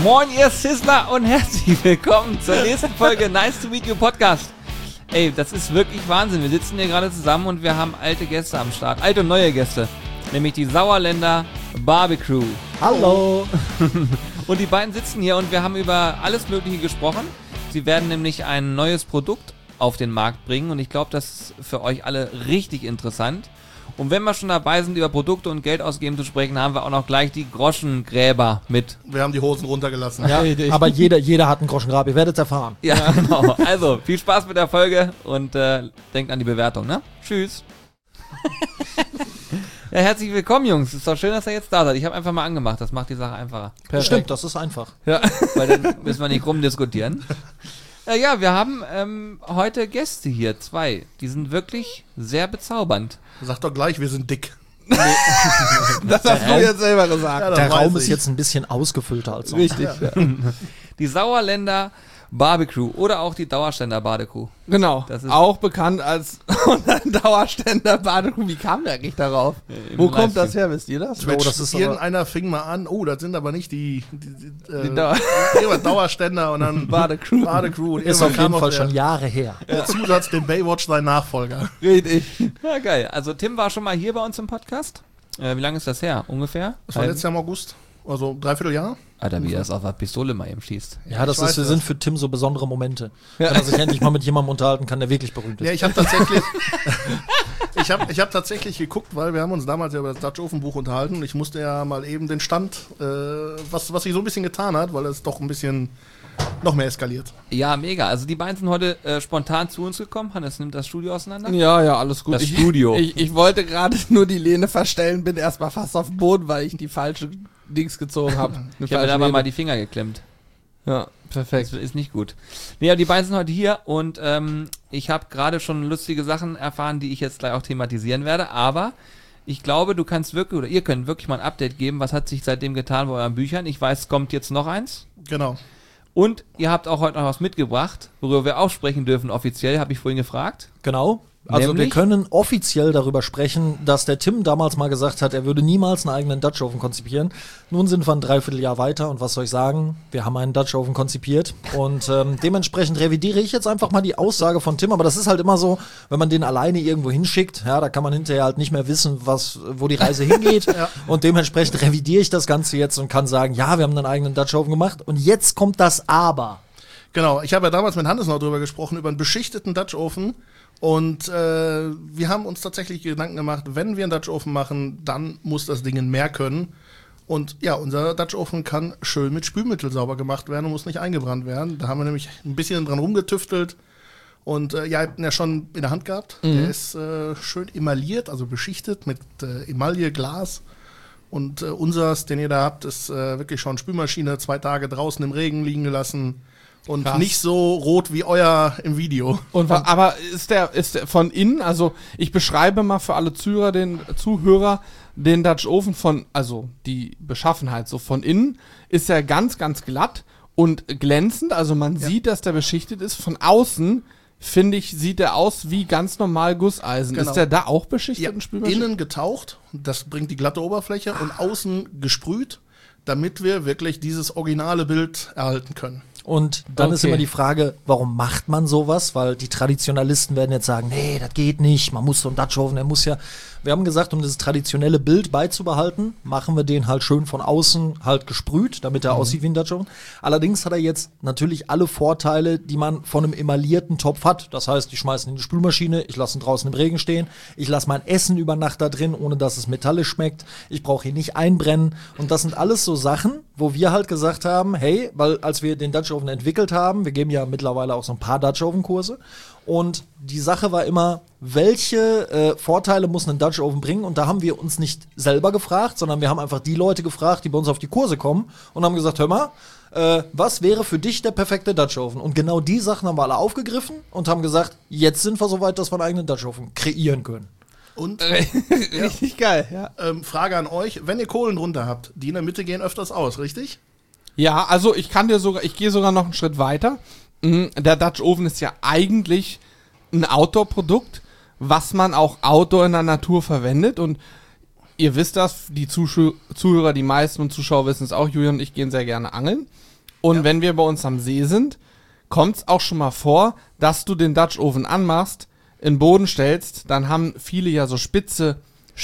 Moin ihr Sizzler und herzlich willkommen zur nächsten Folge Nice to Meet You Podcast. Ey, das ist wirklich Wahnsinn. Wir sitzen hier gerade zusammen und wir haben alte Gäste am Start. Alte und neue Gäste. Nämlich die Sauerländer Barbecue. Hallo. Und die beiden sitzen hier und wir haben über alles Mögliche gesprochen. Sie werden nämlich ein neues Produkt auf den Markt bringen und ich glaube, das ist für euch alle richtig interessant. Und wenn wir schon dabei sind, über Produkte und Geld ausgeben zu sprechen, haben wir auch noch gleich die Groschengräber mit. Wir haben die Hosen runtergelassen. Ja, aber jeder hat einen Groschengrab, ihr werdet es erfahren. Ja, genau. Also, viel Spaß mit der Folge und denkt an die Bewertung, ne? Tschüss. Ja, herzlich willkommen, Jungs. Ist doch schön, dass ihr jetzt da seid. Ich habe einfach mal angemacht, das macht die Sache einfacher. Perfekt. Stimmt, das ist einfach. Ja, weil dann müssen wir nicht rumdiskutieren. Ja, wir haben heute Gäste hier, 2. Die sind wirklich sehr bezaubernd. Sag doch gleich, wir sind dick. Das hast du jetzt selber gesagt. Ja, das Der weiß Raum ich. ist jetzt ein bisschen ausgefüllter als sonst. Richtig. Ja. Die Sauerländer Barbecue oder auch die Dauerständer Barbecue. Genau. Das ist auch bekannt als Dauerständer Badekuh. Wie kam der eigentlich darauf? Im Wo kommt das Livestream. her, wisst ihr das? Oh, das ist aber, Irgendeiner fing mal an, das sind aber nicht die Dauerständer und dann Badecrew. Badecrew. Und ist auf irgendwann jeden kam Fall auch schon Jahre her. der Zusatz, den Baywatch sein Nachfolger. Richtig. Ja, geil. Also Tim war schon mal hier bei uns im Podcast. Wie lange ist das her? Ungefähr? Das war letztes Jahr im August, also Dreivierteljahr. Alter, wie er das auf der Pistole mal eben schießt. Ja, das ich weiß ist, wir das. sind für Tim so besondere Momente. Wenn er sich endlich mal mit jemandem unterhalten kann, der wirklich berühmt ist. Ja, ich habe tatsächlich, ich hab tatsächlich geguckt, weil wir haben uns damals ja über das Dutch Oven Buch unterhalten und ich musste ja mal eben den Stand, was sich so ein bisschen getan hat, weil es doch ein bisschen noch mehr eskaliert. Ja, mega. Also die beiden sind heute spontan zu uns gekommen. Hannes nimmt das Studio auseinander. Ja, alles gut. Das Studio. Ich wollte gerade nur die Lehne verstellen, bin erstmal fast auf dem Boden, weil ich die falsche Dings gezogen habe. Ich habe mir da mal die Finger geklemmt. Ja, perfekt. Das ist nicht gut. Nee, aber die beiden sind heute hier und ich habe gerade schon lustige Sachen erfahren, die ich jetzt gleich auch thematisieren werde, aber ich glaube, du kannst wirklich, oder ihr könnt wirklich mal ein Update geben, was hat sich seitdem getan bei euren Büchern. Ich weiß, es kommt jetzt noch eins. Genau. Und ihr habt auch heute noch was mitgebracht, worüber wir auch sprechen dürfen offiziell, habe ich vorhin gefragt. Genau. Also Nämlich? wir können offiziell darüber sprechen, dass der Tim damals mal gesagt hat, er würde niemals einen eigenen Dutch Oven konzipieren. Nun sind wir ein Dreivierteljahr weiter und was soll ich sagen? Wir haben einen Dutch Oven konzipiert und dementsprechend revidiere ich jetzt einfach mal die Aussage von Tim. Aber das ist halt immer so, wenn man den alleine irgendwo hinschickt, ja, da kann man hinterher halt nicht mehr wissen, wo die Reise hingeht. Ja. Und dementsprechend revidiere ich das Ganze jetzt und kann sagen, ja, wir haben einen eigenen Dutch Oven gemacht und jetzt kommt das Aber. Genau, ich habe ja damals mit Hannes noch drüber gesprochen, über einen beschichteten Dutch Oven. Und wir haben uns tatsächlich Gedanken gemacht, wenn wir einen Dutch Oven machen, dann muss das Ding mehr können. Und ja, unser Dutch Oven kann schön mit Spülmittel sauber gemacht werden und muss nicht eingebrannt werden. Da haben wir nämlich ein bisschen dran rumgetüftelt. Und ihr habt ihn ja schon in der Hand gehabt. Der ist schön emailliert, also beschichtet mit Emaille, Glas. Und unseres, den ihr da habt, ist wirklich schon Spülmaschine, 2 Tage draußen im Regen liegen gelassen. Und Krass. nicht so rot wie euer im Video. Aber ist der von innen, also ich beschreibe mal für alle Zuhörer den Dutch Oven also die Beschaffenheit so von innen, ist er ganz, ganz glatt und glänzend, also man sieht, dass der beschichtet ist. Von außen, finde ich, sieht er aus wie ganz normal Gusseisen. Genau. Ist der da auch beschichtet, Ja, ein Spülmaschine? innen getaucht, das bringt die glatte Oberfläche und außen gesprüht, damit wir wirklich dieses originale Bild erhalten können. Und dann ist Okay. immer die Frage, warum macht man sowas? Weil die Traditionalisten werden jetzt sagen, nee, das geht nicht, man muss so einen Dutch Oven, der muss ja... Wir haben gesagt, um dieses traditionelle Bild beizubehalten, machen wir den halt schön von außen halt gesprüht, damit er aussieht wie ein Dutch Oven. Allerdings hat er jetzt natürlich alle Vorteile, die man von einem emaillierten Topf hat. Das heißt, ich schmeiße ihn in die Spülmaschine, ich lasse ihn draußen im Regen stehen, ich lasse mein Essen über Nacht da drin, ohne dass es metallisch schmeckt. Ich brauche ihn nicht einbrennen. Und das sind alles so Sachen, wo wir halt gesagt haben, hey, weil als wir den Dutch Oven entwickelt haben, wir geben ja mittlerweile auch so ein paar Dutch Oven Kurse, und die Sache war immer, welche Vorteile muss ein Dutch Oven bringen? Und da haben wir uns nicht selber gefragt, sondern wir haben einfach die Leute gefragt, die bei uns auf die Kurse kommen und haben gesagt, hör mal, was wäre für dich der perfekte Dutch Oven? Und genau die Sachen haben wir alle aufgegriffen und haben gesagt, jetzt sind wir so weit, dass wir einen eigenen Dutch Oven kreieren können. Und Richtig geil, ja. Frage an euch, wenn ihr Kohlen drunter habt, die in der Mitte gehen öfters aus, richtig? Ja, also ich gehe sogar noch einen Schritt weiter. Der Dutch Oven ist ja eigentlich ein Outdoor-Produkt, was man auch Outdoor in der Natur verwendet, und ihr wisst das, die Zuhörer, die meisten und Zuschauer wissen es auch, Julian und ich gehen sehr gerne angeln. Und wenn wir bei uns am See sind, kommt es auch schon mal vor, dass du den Dutch Oven anmachst, in den Boden stellst, dann haben viele ja so spitze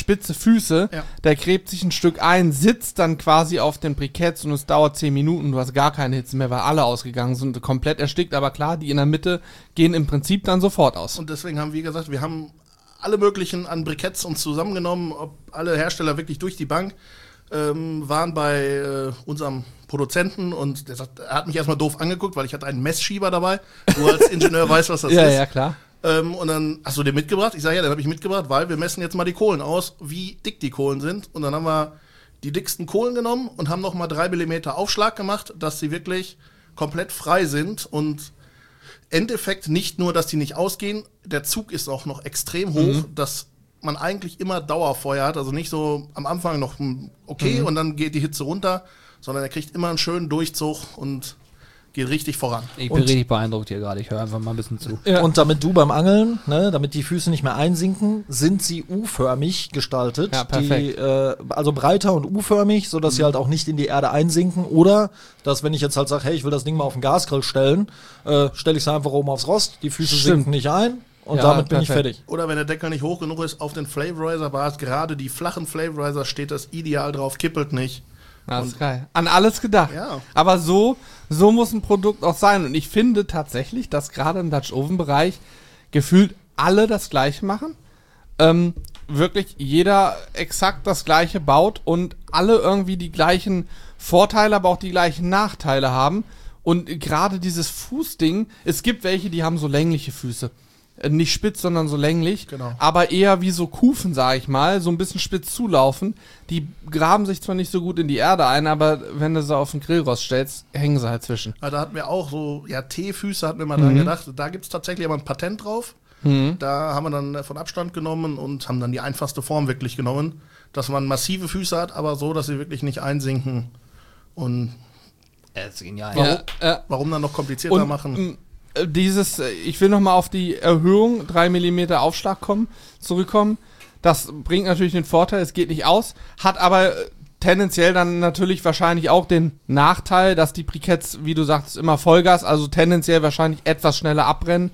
Füße, Ja. der gräbt sich ein Stück ein, sitzt dann quasi auf den Briketts und es dauert 10 Minuten, du hast gar keine Hitze mehr, weil alle ausgegangen sind, komplett erstickt, aber klar, die in der Mitte gehen im Prinzip dann sofort aus. Und deswegen haben wir gesagt, wir haben alle möglichen an Briketts uns zusammengenommen, ob alle Hersteller wirklich durch die Bank, waren bei unserem Produzenten und er hat mich erstmal doof angeguckt, weil ich hatte einen Messschieber dabei. Du als Ingenieur weißt, was das ist. Ja, klar. Und dann, hast du den mitgebracht? Ich sage, ja, den habe ich mitgebracht, weil wir messen jetzt mal die Kohlen aus, wie dick die Kohlen sind. Und dann haben wir die dicksten Kohlen genommen und haben nochmal 3 mm Aufschlag gemacht, dass sie wirklich komplett frei sind. Und Endeffekt nicht nur, dass die nicht ausgehen, der Zug ist auch noch extrem hoch, dass man eigentlich immer Dauerfeuer hat. Also nicht so am Anfang noch okay und dann geht die Hitze runter, sondern er kriegt immer einen schönen Durchzug und geht richtig voran. Ich bin richtig beeindruckt hier gerade. Ich höre einfach mal ein bisschen zu. Ja. Und damit du beim Angeln, ne, damit die Füße nicht mehr einsinken, sind sie U-förmig gestaltet. Ja, perfekt. Also breiter und U-förmig, sodass sie halt auch nicht in die Erde einsinken. Oder, dass wenn ich jetzt halt sage, hey, ich will das Ding mal auf den Gasgrill stellen, stelle ich es einfach oben aufs Rost, die Füße Stimmt. sinken nicht ein und Ja, damit bin ich perfekt. fertig. Oder wenn der Deckel nicht hoch genug ist, auf den Flavorizer Bars, gerade die flachen Flavorizer steht das ideal drauf, kippelt nicht. Das ist geil. An alles gedacht. Ja. Aber so muss ein Produkt auch sein. Und ich finde tatsächlich, dass gerade im Dutch Oven Bereich gefühlt alle das Gleiche machen. Wirklich jeder exakt das Gleiche baut und alle irgendwie die gleichen Vorteile, aber auch die gleichen Nachteile haben. Und gerade dieses Fußding, es gibt welche, die haben so längliche Füße. Nicht spitz, sondern so länglich. Genau. Aber eher wie so Kufen, sag ich mal, so ein bisschen spitz zulaufen. Die graben sich zwar nicht so gut in die Erde ein, aber wenn du sie auf den Grillrost stellst, hängen sie halt zwischen. Also da hatten wir auch so, ja, T-Füße hatten wir mal dran gedacht. Da gibt es tatsächlich aber ein Patent drauf. Da haben wir dann von Abstand genommen und haben dann die einfachste Form wirklich genommen, dass man massive Füße hat, aber so, dass sie wirklich nicht einsinken. Und Das ist genial. warum dann noch komplizierter machen? Ich will nochmal auf die Erhöhung 3 mm Aufschlag zurückkommen. Das bringt natürlich den Vorteil, es geht nicht aus, hat aber tendenziell dann natürlich wahrscheinlich auch den Nachteil, dass die Briketts, wie du sagst, immer Vollgas, also tendenziell wahrscheinlich etwas schneller abbrennen.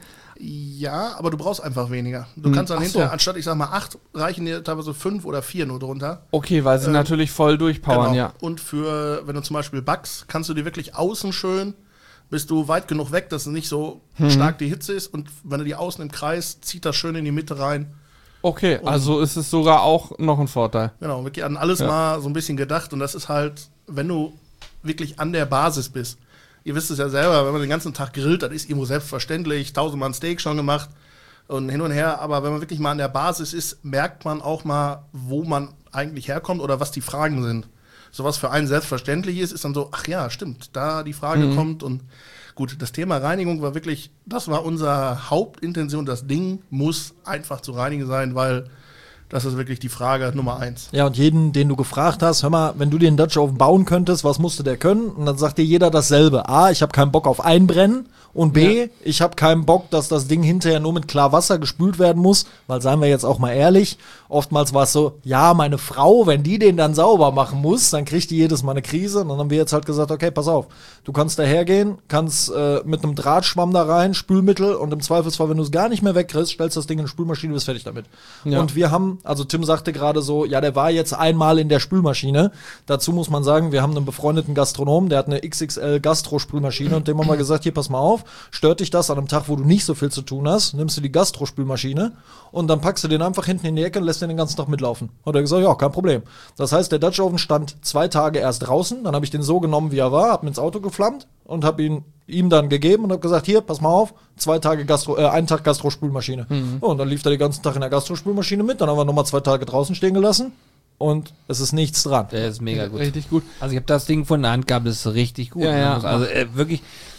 Ja, aber du brauchst einfach weniger. Du kannst dann Ach hinterher, so. anstatt ich sag mal 8, reichen dir teilweise 5 oder 4 nur drunter. Okay, weil sie natürlich voll durchpowern, Genau. ja. Und wenn du zum Beispiel backst, kannst du dir wirklich außen schön, bist du weit genug weg, dass es nicht so stark die Hitze ist. Und wenn du die außen im Kreis, zieht das schön in die Mitte rein. Okay, also ist es sogar auch noch ein Vorteil. Genau, wirklich an alles mal so ein bisschen gedacht. Und das ist halt, wenn du wirklich an der Basis bist. Ihr wisst es ja selber, wenn man den ganzen Tag grillt, das ist irgendwo selbstverständlich. 1000-mal ein Steak schon gemacht und hin und her. Aber wenn man wirklich mal an der Basis ist, merkt man auch mal, wo man eigentlich herkommt oder was die Fragen sind. So was für einen selbstverständlich ist dann so, ach ja, stimmt, da die Frage kommt. Und gut, das Thema Reinigung war wirklich, das war unsere Hauptintention. Das Ding muss einfach zu reinigen sein, weil das ist wirklich die Frage Nummer 1. Ja, und jeden, den du gefragt hast, hör mal, wenn du dir einen Dutch Oven bauen könntest, was musste der können? Und dann sagt dir jeder dasselbe. A, ich habe keinen Bock auf Einbrennen. Und B, ich habe keinen Bock, dass das Ding hinterher nur mit Klarwasser gespült werden muss. Weil, seien wir jetzt auch mal ehrlich, oftmals war es so, ja, meine Frau, wenn die den dann sauber machen muss, dann kriegt die jedes Mal eine Krise. Und dann haben wir jetzt halt gesagt, okay, pass auf, du kannst da hergehen, kannst mit einem Drahtschwamm da rein, Spülmittel und im Zweifelsfall, wenn du es gar nicht mehr wegkriegst, stellst das Ding in die Spülmaschine, bist fertig damit. Ja. Und wir haben, also Tim sagte gerade so, ja, der war jetzt einmal in der Spülmaschine. Dazu muss man sagen, wir haben einen befreundeten Gastronomen, der hat eine XXL Gastro-Spülmaschine und dem haben wir gesagt, hier, pass mal auf, stört dich das an einem Tag, wo du nicht so viel zu tun hast, nimmst du die Gastro-Spülmaschine und dann packst du den einfach hinten in die Ecke und lässt den ganzen Tag mitlaufen. Hat er gesagt, ja, kein Problem. Das heißt, der Dutch Oven stand 2 Tage erst draußen, dann habe ich den so genommen, wie er war, hab ihn ins Auto geflammt und habe ihm dann gegeben und habe gesagt, hier, pass mal auf, 2 Tage einen Tag Gastro-Spülmaschine. Und dann lief er den ganzen Tag in der Gastro-Spülmaschine mit, dann haben wir nochmal 2 Tage draußen stehen gelassen und es ist nichts dran. Der ist mega gut. Richtig gut. Also ich habe das Ding von der Hand gehabt, das ist richtig gut. Ja, ja. Also wirklich,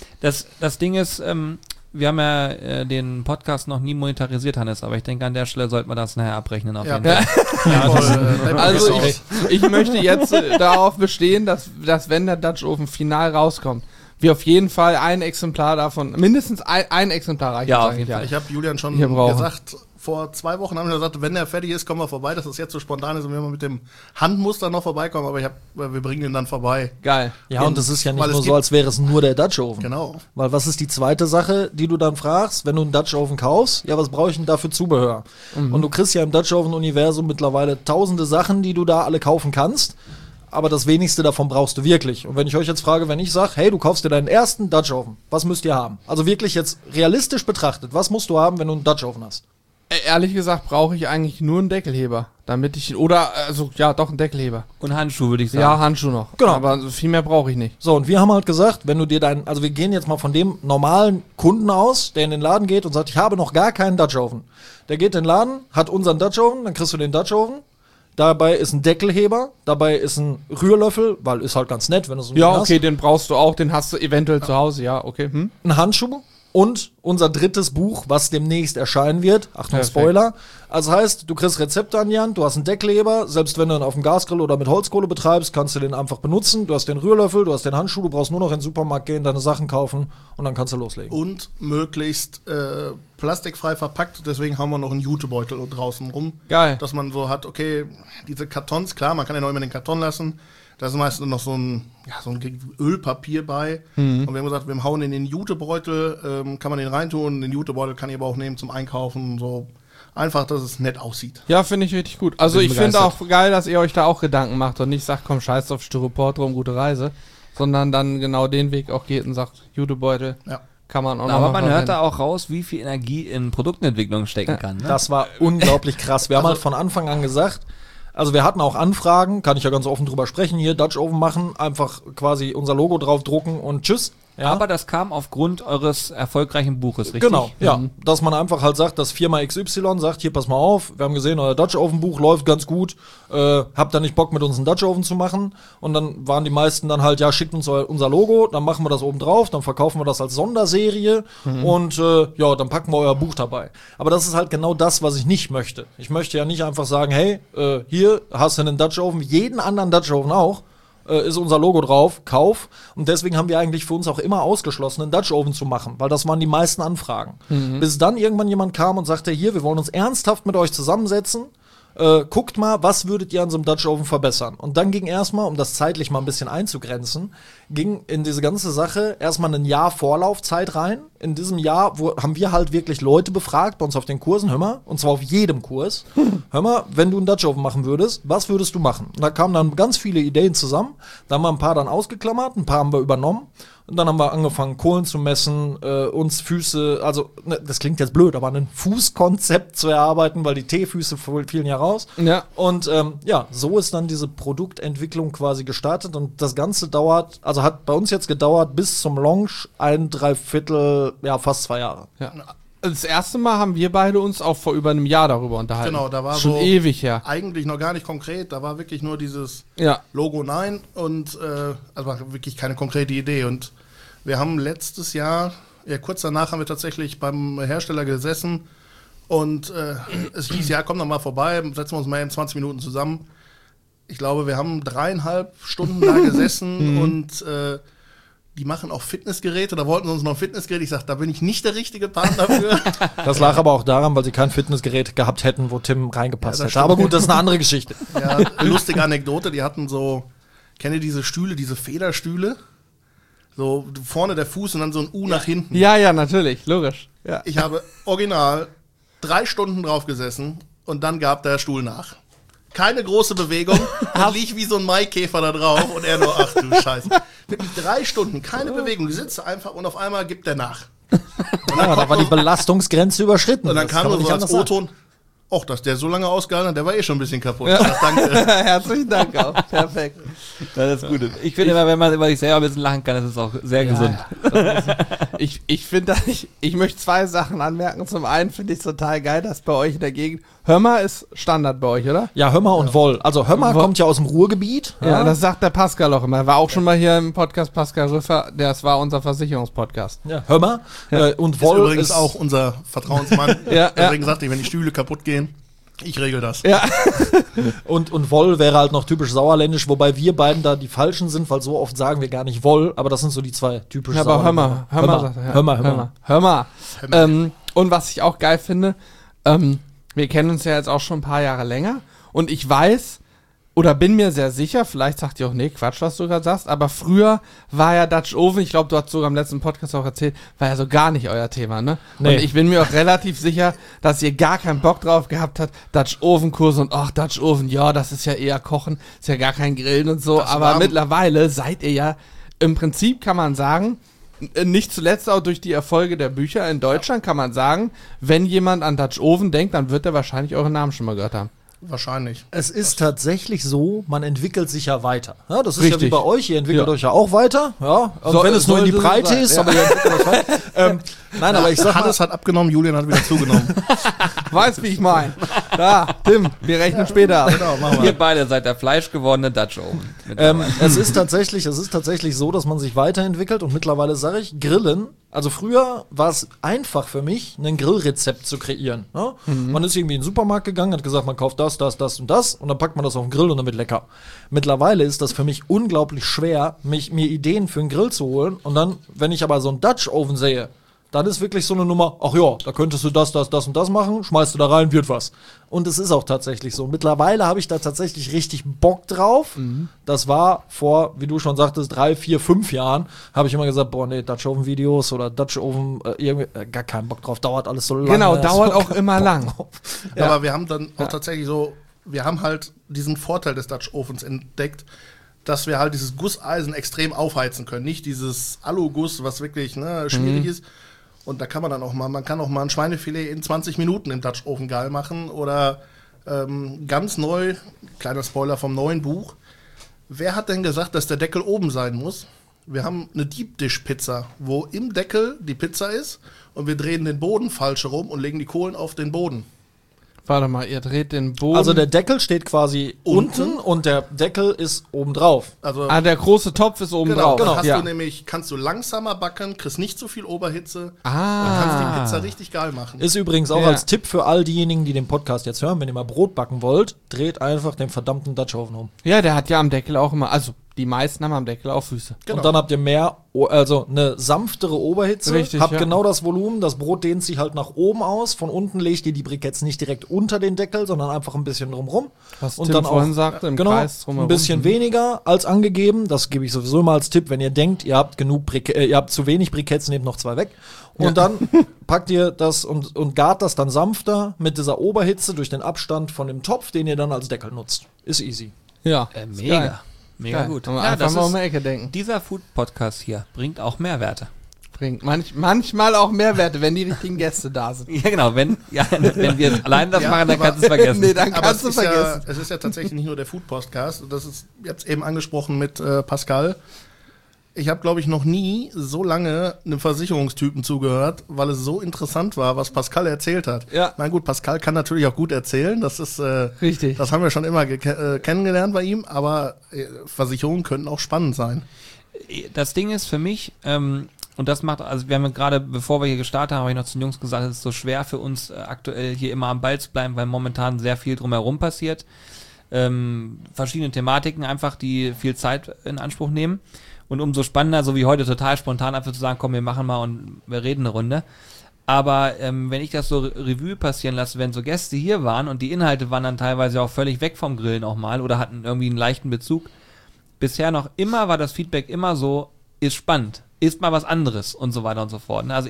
das Ding ist, wir haben ja den Podcast noch nie monetarisiert, Hannes, aber ich denke, an der Stelle sollte man das nachher abrechnen auf Ja. jeden Fall. Also ich möchte jetzt darauf bestehen, dass wenn der Dutch Oven final rauskommt, wir auf jeden Fall ein Exemplar davon, mindestens ein Exemplar reichen. Ja, sag auf jeden ich Fall. Ich habe Julian schon Hier brauchen. gesagt, vor 2 Wochen haben wir gesagt, wenn er fertig ist, kommen wir vorbei. Das ist jetzt so spontan ist und wir mal mit dem Handmuster noch vorbeikommen, aber wir bringen ihn dann vorbei. Geil. Ja, und das ist ja nicht Weil es nur so, gibt- als wäre es nur der Dutch Oven. Genau. Weil was ist die zweite Sache, die du dann fragst, wenn du einen Dutch Oven kaufst? Ja, was brauche ich denn da für Zubehör? Und du kriegst ja im Dutch Oven Universum mittlerweile tausende Sachen, die du da alle kaufen kannst. Aber das wenigste davon brauchst du wirklich. Und wenn ich euch jetzt frage, wenn ich sage, hey, du kaufst dir deinen ersten Dutch Oven, was müsst ihr haben? Also wirklich jetzt realistisch betrachtet, was musst du haben, wenn du einen Dutch Oven hast? Ehrlich gesagt brauche ich eigentlich nur einen Deckelheber, damit ich, doch einen Deckelheber. Und Handschuhe, würde ich sagen. Ja, Handschuh noch. Genau. Aber viel mehr brauche ich nicht. So, und wir haben halt gesagt, wenn du dir also wir gehen jetzt mal von dem normalen Kunden aus, der in den Laden geht und sagt, ich habe noch gar keinen Dutch Oven. Der geht in den Laden, hat unseren Dutch Oven, dann kriegst du den Dutch Oven. Dabei ist ein Deckelheber, dabei ist ein Rührlöffel, weil ist halt ganz nett, wenn du so einen Ja, hast. okay, den brauchst du auch, den hast du eventuell zu Hause, ja, okay. Ein Handschuh und unser drittes Buch, was demnächst erscheinen wird. Achtung, Perfekt. Spoiler. Also heißt, du kriegst Rezepte an die Hand, du hast einen Deckleber, selbst wenn du ihn auf dem Gasgrill oder mit Holzkohle betreibst, kannst du den einfach benutzen. Du hast den Rührlöffel, du hast den Handschuh, du brauchst nur noch in den Supermarkt gehen, deine Sachen kaufen und dann kannst du loslegen. Und möglichst plastikfrei verpackt, deswegen haben wir noch einen Jutebeutel draußen rum. Geil. Dass man so hat, okay, diese Kartons, klar, man kann ja noch immer den Karton lassen. Da ist meistens noch so ein Ölpapier bei. Und wir haben gesagt, wir hauen in den Jutebeutel, kann man den reintun. Den Jutebeutel kann ich aber auch nehmen zum Einkaufen. So einfach, dass es nett aussieht. Ja, finde ich richtig gut. Also Bin ich finde begeistert. auch geil, dass ihr euch da auch Gedanken macht und nicht sagt, komm, scheiß auf Styropor drum, gute Reise. Sondern dann genau den Weg auch geht und sagt, Jutebeutel Ja. kann man auch Aber noch man mal hört da verwenden. auch raus, wie viel Energie in Produktentwicklung stecken kann. Ne? Das war unglaublich krass. Wir haben halt von Anfang an gesagt, also wir hatten auch Anfragen, kann ich ja ganz offen drüber sprechen, hier Dutch Oven machen, einfach quasi unser Logo drauf drucken und tschüss. Ja. Aber das kam aufgrund eures erfolgreichen Buches, richtig? Genau, ja. Dass man einfach halt sagt, dass Firma XY sagt, hier pass mal auf, wir haben gesehen, euer Dutch Oven Buch läuft ganz gut, habt ihr nicht Bock mit uns einen Dutch Oven zu machen? Und dann waren die meisten dann halt, ja, schickt uns unser Logo, dann machen wir das oben drauf, dann verkaufen wir das als Sonderserie und ja, dann packen wir euer Buch dabei. Aber das ist halt genau das, was ich nicht möchte. Ich möchte ja nicht einfach sagen, hey, hier hast du einen Dutch Oven, jeden anderen Dutch Oven auch. Ist unser Logo drauf, Kauf. Und deswegen haben wir eigentlich für uns auch immer ausgeschlossen, einen Dutch Oven zu machen, weil das waren die meisten Anfragen. Bis dann irgendwann jemand kam und sagte, hier, wir wollen uns ernsthaft mit euch zusammensetzen. Guckt mal, was würdet ihr an so einem Dutch Oven verbessern? Und dann ging erstmal, um das zeitlich mal ein bisschen einzugrenzen, ging in diese ganze Sache erstmal ein Jahr Vorlaufzeit rein. In diesem Jahr haben wir halt wirklich Leute befragt bei uns auf den Kursen, hör mal, und zwar auf jedem Kurs. Hör mal, wenn du einen Dutch Oven machen würdest, was würdest du machen? Und da kamen dann ganz viele Ideen zusammen. Da haben wir ein paar dann ausgeklammert, ein paar haben wir übernommen. Und dann haben wir angefangen, Kohlen zu messen, uns Füße, also ne, das klingt jetzt blöd, aber ein Fußkonzept zu erarbeiten, weil die T-Füße fielen ja raus. Ja. Und ja, so ist dann diese Produktentwicklung quasi gestartet und das Ganze dauert, also hat bei uns jetzt gedauert bis zum Launch 1,75, ja fast 2 Jahre. Ja. Das erste Mal haben wir beide uns auch vor über einem Jahr darüber unterhalten. Genau, da war schon so ewig her. eigentlich noch gar nicht konkret, da war wirklich nur dieses Ja. Logo Nein und also war wirklich keine konkrete Idee. Und wir haben letztes Jahr, ja kurz danach haben wir tatsächlich beim Hersteller gesessen und es hieß, ja komm doch mal vorbei, setzen wir uns mal in 20 Minuten zusammen. Ich glaube, wir haben 3,5 Stunden da gesessen und die machen auch Fitnessgeräte, da wollten sie uns noch ein Fitnessgerät. Ich sag, da bin ich nicht der richtige Partner für. Das lag aber auch daran, weil sie kein Fitnessgerät gehabt hätten, wo Tim reingepasst Ja, das hätte. Aber gut, das ist eine andere Geschichte. Ja, lustige Anekdote, die hatten so, kennt ihr diese Stühle, diese Federstühle? So vorne der Fuß und dann so ein U nach hinten. Ja, ja, natürlich, logisch. Ja. Ich habe original 3 Stunden drauf gesessen und dann gab der Stuhl nach. Keine große Bewegung und lieg wie so ein Maikäfer da drauf und er nur, ach du Scheiße. Wirklich 3 Stunden, keine Bewegung, du sitzt einfach und auf einmal gibt der nach. Ja, da war die Belastungsgrenze überschritten. Und dann Das kam kann man nur nicht so als anders sagen. O-Ton, ach, dass der so lange ausgehalten hat, der war eh schon ein bisschen kaputt. Ich sag, danke. Herzlichen Dank auch. Perfekt. Das ist gut. Ich finde immer, wenn man über sich selber ein bisschen lachen kann, das ist auch sehr gesund. Ich finde, ich möchte 2 Sachen anmerken. Zum einen finde ich es total geil, dass bei euch in der Gegend, Hörmer ist Standard bei euch, oder? Ja, Hömmer und Woll. Also Hömmer kommt ja aus dem Ruhrgebiet. Ja, das sagt der Pascal auch immer. Er war auch schon mal hier im Podcast Pascal Rüffer. Das war unser Versicherungspodcast. Ja, Hömmer. Und Ist Woll übrigens auch unser Vertrauensmann. Ja, Deswegen sagte ich, wenn die Stühle kaputt gehen, ich regel das. Ja. Und Woll wäre halt noch typisch sauerländisch, wobei wir beiden da die Falschen sind, weil so oft sagen wir gar nicht Woll, aber das sind so die 2 typischen Ja, aber Hörmer sagt er. Ja. Hömmer. Hörmer. Und was ich auch geil finde, Wir kennen uns ja jetzt auch schon ein paar Jahre länger und ich weiß oder bin mir sehr sicher, vielleicht sagt ihr auch, nee, Quatsch, was du gerade sagst, aber früher war ja Dutch Oven, ich glaube, du hast sogar im letzten Podcast auch erzählt, war ja so gar nicht euer Thema, ne? Nee. Und ich bin mir auch relativ sicher, dass ihr gar keinen Bock drauf gehabt habt, Dutch Oven Kurse und ach, Dutch Oven, ja, das ist ja eher Kochen, ist ja gar kein Grillen und so, Das aber war- mittlerweile seid ihr ja, im Prinzip kann man sagen, nicht zuletzt auch durch die Erfolge der Bücher in Deutschland kann man sagen, wenn jemand an Dutch Oven denkt, dann wird er wahrscheinlich euren Namen schon mal gehört haben. Wahrscheinlich. Es ist tatsächlich so, man entwickelt sich ja weiter. Ja, das ist ja wie Richtig. bei euch, ihr entwickelt Ja. euch ja auch weiter. Ja, und So- wenn es nur in die sollte so Breite sein, ist, ja. aber ihr entwickelt euch weiter. Nein, aber ich sag mal, Hannes hat abgenommen, Julian hat wieder zugenommen. Weißt, wie ich meine. Da, Tim, wir rechnen später ab. Genau, machen Ihr beide seid der fleischgewordene Dutch Oven. es ist tatsächlich so, dass man sich weiterentwickelt und mittlerweile sage ich, Grillen, also früher war es einfach für mich, ein Grillrezept zu kreieren. Ne? Man ist irgendwie in den Supermarkt gegangen, hat gesagt, man kauft das und das und dann packt man das auf den Grill und dann wird lecker. Mittlerweile ist das für mich unglaublich schwer, mir Ideen für einen Grill zu holen und dann, wenn ich aber so einen Dutch Oven sehe, dann ist wirklich so eine Nummer, ach ja, da könntest du das und das machen, schmeißt du da rein, wird was. Und es ist auch tatsächlich so. Mittlerweile habe ich da tatsächlich richtig Bock drauf. Das war vor, wie du schon sagtest, 3, 4, 5 Jahren, habe ich immer gesagt, boah, nee, Dutch Oven Videos oder Dutch Oven, irgendwie, gar keinen Bock drauf, dauert alles so lange. Genau, dauert So auch immer lang. Ja. Aber wir haben dann auch tatsächlich so, wir haben halt diesen Vorteil des Dutch Ovens entdeckt, dass wir halt dieses Gusseisen extrem aufheizen können. Nicht dieses Aluguss, was wirklich schwierig ist. Und da kann man dann auch mal, man kann auch mal ein Schweinefilet in 20 Minuten im Dutch Oven geil machen. Oder ganz neu, kleiner Spoiler vom neuen Buch. Wer hat denn gesagt, dass der Deckel oben sein muss? Wir haben eine Deep Dish Pizza, wo im Deckel die Pizza ist und wir drehen den Boden falsch herum und legen die Kohlen auf den Boden. Warte mal, ihr dreht den Boden. Also der Deckel steht quasi unten und der Deckel ist oben drauf. Also der große Topf ist oben genau, drauf. dann hast ja. du nämlich, kannst du langsamer backen, kriegst nicht so viel Oberhitze und kannst Ah. die Pizza richtig geil machen. Ist übrigens auch Ja. als Tipp für all diejenigen, die den Podcast jetzt hören, wenn ihr mal Brot backen wollt, dreht einfach den verdammten Dutch Oven um. Ja, der hat ja am Deckel auch immer, also die meisten haben am Deckel auch Füße. Genau. Und dann habt ihr mehr, also eine sanftere Oberhitze, Richtig, habt ja. genau das Volumen, das Brot dehnt sich halt nach oben aus, von unten legt ihr die Briketts nicht direkt unter den Deckel, sondern einfach ein bisschen drumrum. Was und Tim dann vorhin auch, sagte, im genau, Kreis drumherum. ein bisschen weniger als angegeben, das gebe ich sowieso immer als Tipp, wenn ihr denkt, ihr habt ihr habt zu wenig Briketts, nehmt noch 2 weg. Und dann packt ihr das und gart das dann sanfter mit dieser Oberhitze durch den Abstand von dem Topf, den ihr dann als Deckel nutzt. Ist easy. Ja, Mega. geil. Mega Geil. gut. Kann man Ja, einfach das mal um ist, die Ecke denken. dieser Food-Podcast hier bringt auch Mehrwerte. Bringt manchmal auch Mehrwerte, wenn die richtigen Gäste da sind. Ja, genau. Wenn wir allein das Ja, machen, dann aber- kannst du es vergessen. Nee, dann Aber kannst du es ist, ja, vergessen. es ist ja tatsächlich nicht nur der Food-Podcast. Das ist jetzt eben angesprochen mit Pascal. Ich habe, glaube ich, noch nie so lange einem Versicherungstypen zugehört, weil es so interessant war, was Pascal erzählt hat. Ja. Na gut, Pascal kann natürlich auch gut erzählen. Das ist Richtig. Das haben wir schon immer kennengelernt bei ihm. Aber Versicherungen könnten auch spannend sein. Das Ding ist für mich, und das macht, also wir haben ja gerade, bevor wir hier gestartet haben, habe ich noch zu den Jungs gesagt, es ist so schwer für uns aktuell hier immer am Ball zu bleiben, weil momentan sehr viel drumherum passiert. Verschiedene Thematiken einfach, die viel Zeit in Anspruch nehmen. Und umso spannender, so wie heute, total spontan einfach zu sagen, komm, wir machen mal und wir reden eine Runde. Aber wenn ich das so Revue passieren lasse, wenn so Gäste hier waren und die Inhalte waren dann teilweise auch völlig weg vom Grillen auch mal oder hatten irgendwie einen leichten Bezug, bisher noch immer war das Feedback immer so, ist spannend, ist mal was anderes und so weiter und so fort. Also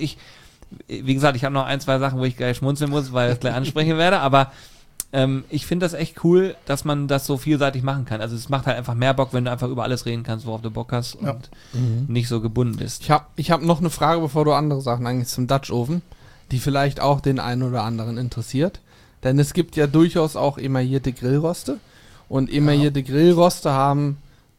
wie gesagt, ich habe noch 1, 2 Sachen, wo ich gleich schmunzeln muss, weil ich das gleich ansprechen werde, aber ich finde das echt cool, dass man das so vielseitig machen kann. Also es macht halt einfach mehr Bock, wenn du einfach über alles reden kannst, worauf du Bock hast und nicht so gebunden bist. Ich hab noch eine Frage, bevor du andere Sachen eigentlich zum Dutch Oven, die vielleicht auch den einen oder anderen interessiert. Denn es gibt ja durchaus auch emaillierte Grillroste. Und emaillierte Grillroste haben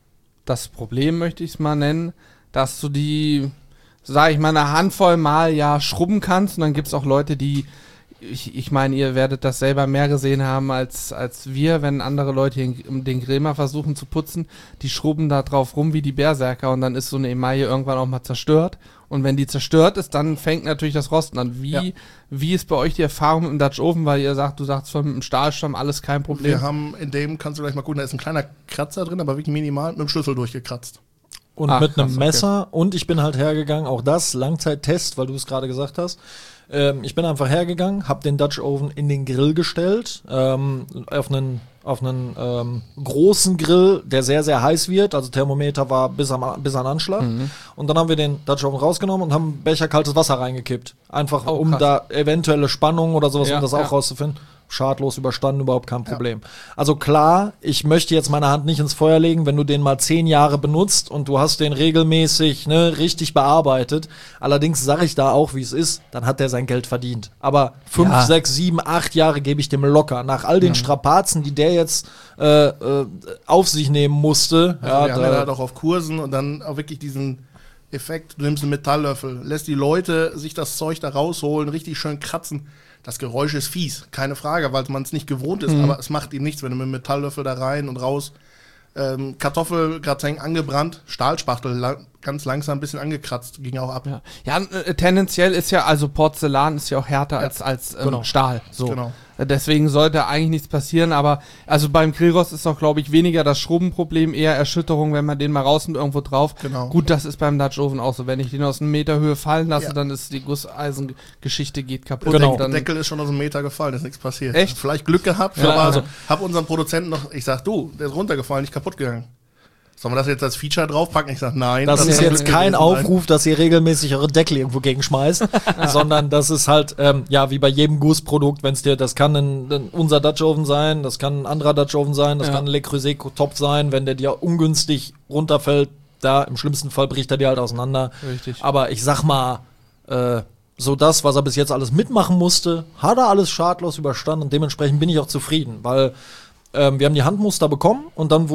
das Problem, möchte ich es mal nennen, dass du die, sag ich mal, eine Handvoll mal ja schrubben kannst. Und dann gibt es auch Leute, die, ich meine, ihr werdet das selber mehr gesehen haben als wir, wenn andere Leute den Grill mal versuchen zu putzen. Die schrubben da drauf rum wie die Berserker und dann ist so eine Emaille irgendwann auch mal zerstört. Und wenn die zerstört ist, dann fängt natürlich das Rosten an. Wie ist bei euch die Erfahrung mit dem Dutch Oven? Weil du sagst schon mit dem Stahlstamm alles kein Problem. Wir haben in dem, kannst du gleich mal gucken, da ist ein kleiner Kratzer drin, aber wirklich minimal, mit dem Schlüssel durchgekratzt. und Ach, mit einem krass, okay. Messer. Und ich bin halt hergegangen, auch das, Langzeittest, weil du es gerade gesagt hast. Ich bin einfach hergegangen, habe den Dutch Oven in den Grill gestellt, auf einen großen Grill, der sehr, sehr heiß wird. Also Thermometer war bis an Anschlag. Und dann haben wir den Dutch Oven rausgenommen und haben einen Becher kaltes Wasser reingekippt. Einfach um krass. da eventuelle Spannung oder sowas, Ja, um das ja. auch rauszufinden. Schadlos überstanden, überhaupt kein Problem. Also klar, ich möchte jetzt meine Hand nicht ins Feuer legen, wenn du den mal 10 Jahre benutzt und du hast den regelmäßig richtig bearbeitet. Allerdings sage ich da auch, wie es ist, dann hat der sein Geld verdient. Aber 5, 6, 7, 8 Jahre gebe ich dem locker. Nach all den Strapazen, die der jetzt auf sich nehmen musste. Also wir haben ja halt auch auf Kursen und dann auch wirklich diesen Effekt, du nimmst einen Metalllöffel, lässt die Leute sich das Zeug da rausholen, richtig schön kratzen. Das Geräusch ist fies, keine Frage, weil man es nicht gewohnt ist, aber es macht ihm nichts, wenn du mit einem Metalllöffel da rein und raus, Kartoffelgratin angebrannt, Stahlspachtel ganz langsam ein bisschen angekratzt, ging auch ab. Ja, tendenziell ist ja, also Porzellan ist ja auch härter als Genau. Stahl. So. Genau. Deswegen sollte eigentlich nichts passieren, aber also beim Grillrost ist doch, glaube ich, weniger das Schrubbenproblem, eher Erschütterung, wenn man den mal rausnimmt irgendwo drauf. Genau. Gut, das ist beim Dutch Oven auch so. Wenn ich den aus einem Meter Höhe fallen lasse, Ja. dann ist die Gusseisengeschichte geht kaputt. Genau. Dann, Der Deckel ist schon aus dem Meter gefallen, ist nichts passiert. Echt? Vielleicht Glück gehabt, Ja, aber also- hab unseren Produzenten noch, ich sag, du, der ist runtergefallen, nicht kaputt gegangen. Sollen wir das jetzt als Feature draufpacken? Ich sag, nein. Das ist kann jetzt Glück kein gewesen sein. Aufruf, dass ihr regelmäßig eure Deckel irgendwo gegenschmeißt, sondern das ist halt, wie bei jedem Gussprodukt, das kann unser Dutch Oven sein, das kann ein anderer Dutch Oven sein, das Ja. kann ein Le Creuset Topf sein, wenn der dir ungünstig runterfällt, da im schlimmsten Fall bricht er dir halt auseinander. Richtig. Aber ich sag mal, so das, was er bis jetzt alles mitmachen musste, hat er alles schadlos überstanden und dementsprechend bin ich auch zufrieden, weil wir haben die Handmuster bekommen und dann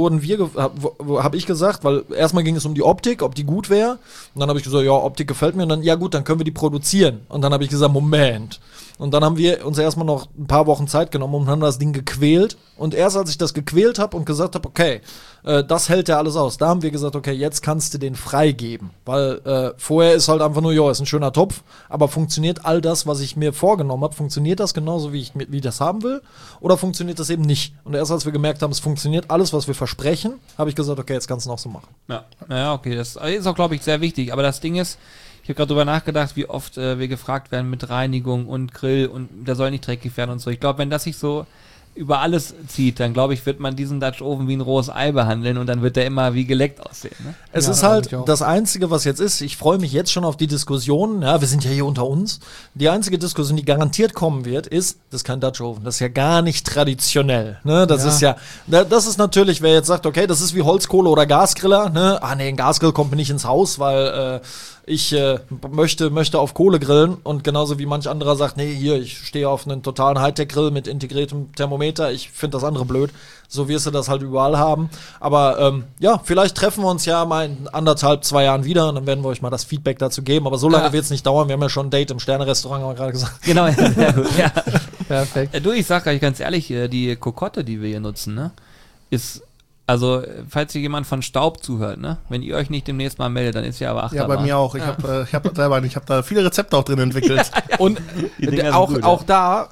habe ich gesagt, weil erstmal ging es um die Optik, ob die gut wäre. Und dann habe ich gesagt, ja, Optik gefällt mir. Und dann, ja gut, dann können wir die produzieren. Und dann habe ich gesagt, Moment. Und dann haben wir uns erstmal noch ein paar Wochen Zeit genommen und haben das Ding gequält. Und erst als ich das gequält habe und gesagt habe, okay, das hält ja alles aus, da haben wir gesagt, okay, jetzt kannst du den freigeben. Weil vorher ist halt einfach nur, ja, ist ein schöner Topf, aber funktioniert all das, was ich mir vorgenommen habe, funktioniert das genauso, wie ich das haben will? Oder funktioniert das eben nicht? Und erst als wir gemerkt haben, es funktioniert alles, was wir versprechen, habe ich gesagt, okay, jetzt kannst du noch so machen. Ja, okay, das ist auch, glaube ich, sehr wichtig. Aber das Ding ist, ich habe gerade drüber nachgedacht, wie oft wir gefragt werden mit Reinigung und Grill und der soll nicht dreckig werden und so. Ich glaube, wenn das sich so über alles zieht, dann glaube ich, wird man diesen Dutch Oven wie ein rohes Ei behandeln und dann wird der immer wie geleckt aussehen. Ne? Es Ja, ist glaub halt ich auch. das Einzige, was jetzt ist. Ich freue mich jetzt schon auf die Diskussion. Ja, wir sind ja hier unter uns. Die einzige Diskussion, die garantiert kommen wird, ist, das ist kein Dutch Oven. Das ist ja gar nicht traditionell. Ne? Das ist ja, das ist natürlich, wer jetzt sagt, okay, das ist wie Holzkohle oder Gasgriller. Ne? Ah, nee, ein Gasgrill kommt mir nicht ins Haus, weil ich möchte auf Kohle grillen und genauso wie manch anderer sagt, nee, hier, ich stehe auf einen totalen Hightech-Grill mit integriertem Thermometer, ich finde das andere blöd. So wirst du das halt überall haben. Aber vielleicht treffen wir uns ja mal in 1,5, 2 Jahren wieder und dann werden wir euch mal das Feedback dazu geben. Aber so lange wird es nicht dauern. Wir haben ja schon ein Date im Sterne-Restaurant, haben wir gerade gesagt. Genau, ja, sehr gut. Ja. Perfekt. Du, ich sag euch ganz ehrlich, die Kokotte, die wir hier nutzen, ne, ist, also, falls hier jemand von Staub zuhört, ne, wenn ihr euch nicht demnächst mal meldet, dann ist ja aber Ja, Achterbahn. bei mir auch. Ich habe da viele Rezepte auch drin entwickelt. Und Die Dinger sind auch, gut, auch da,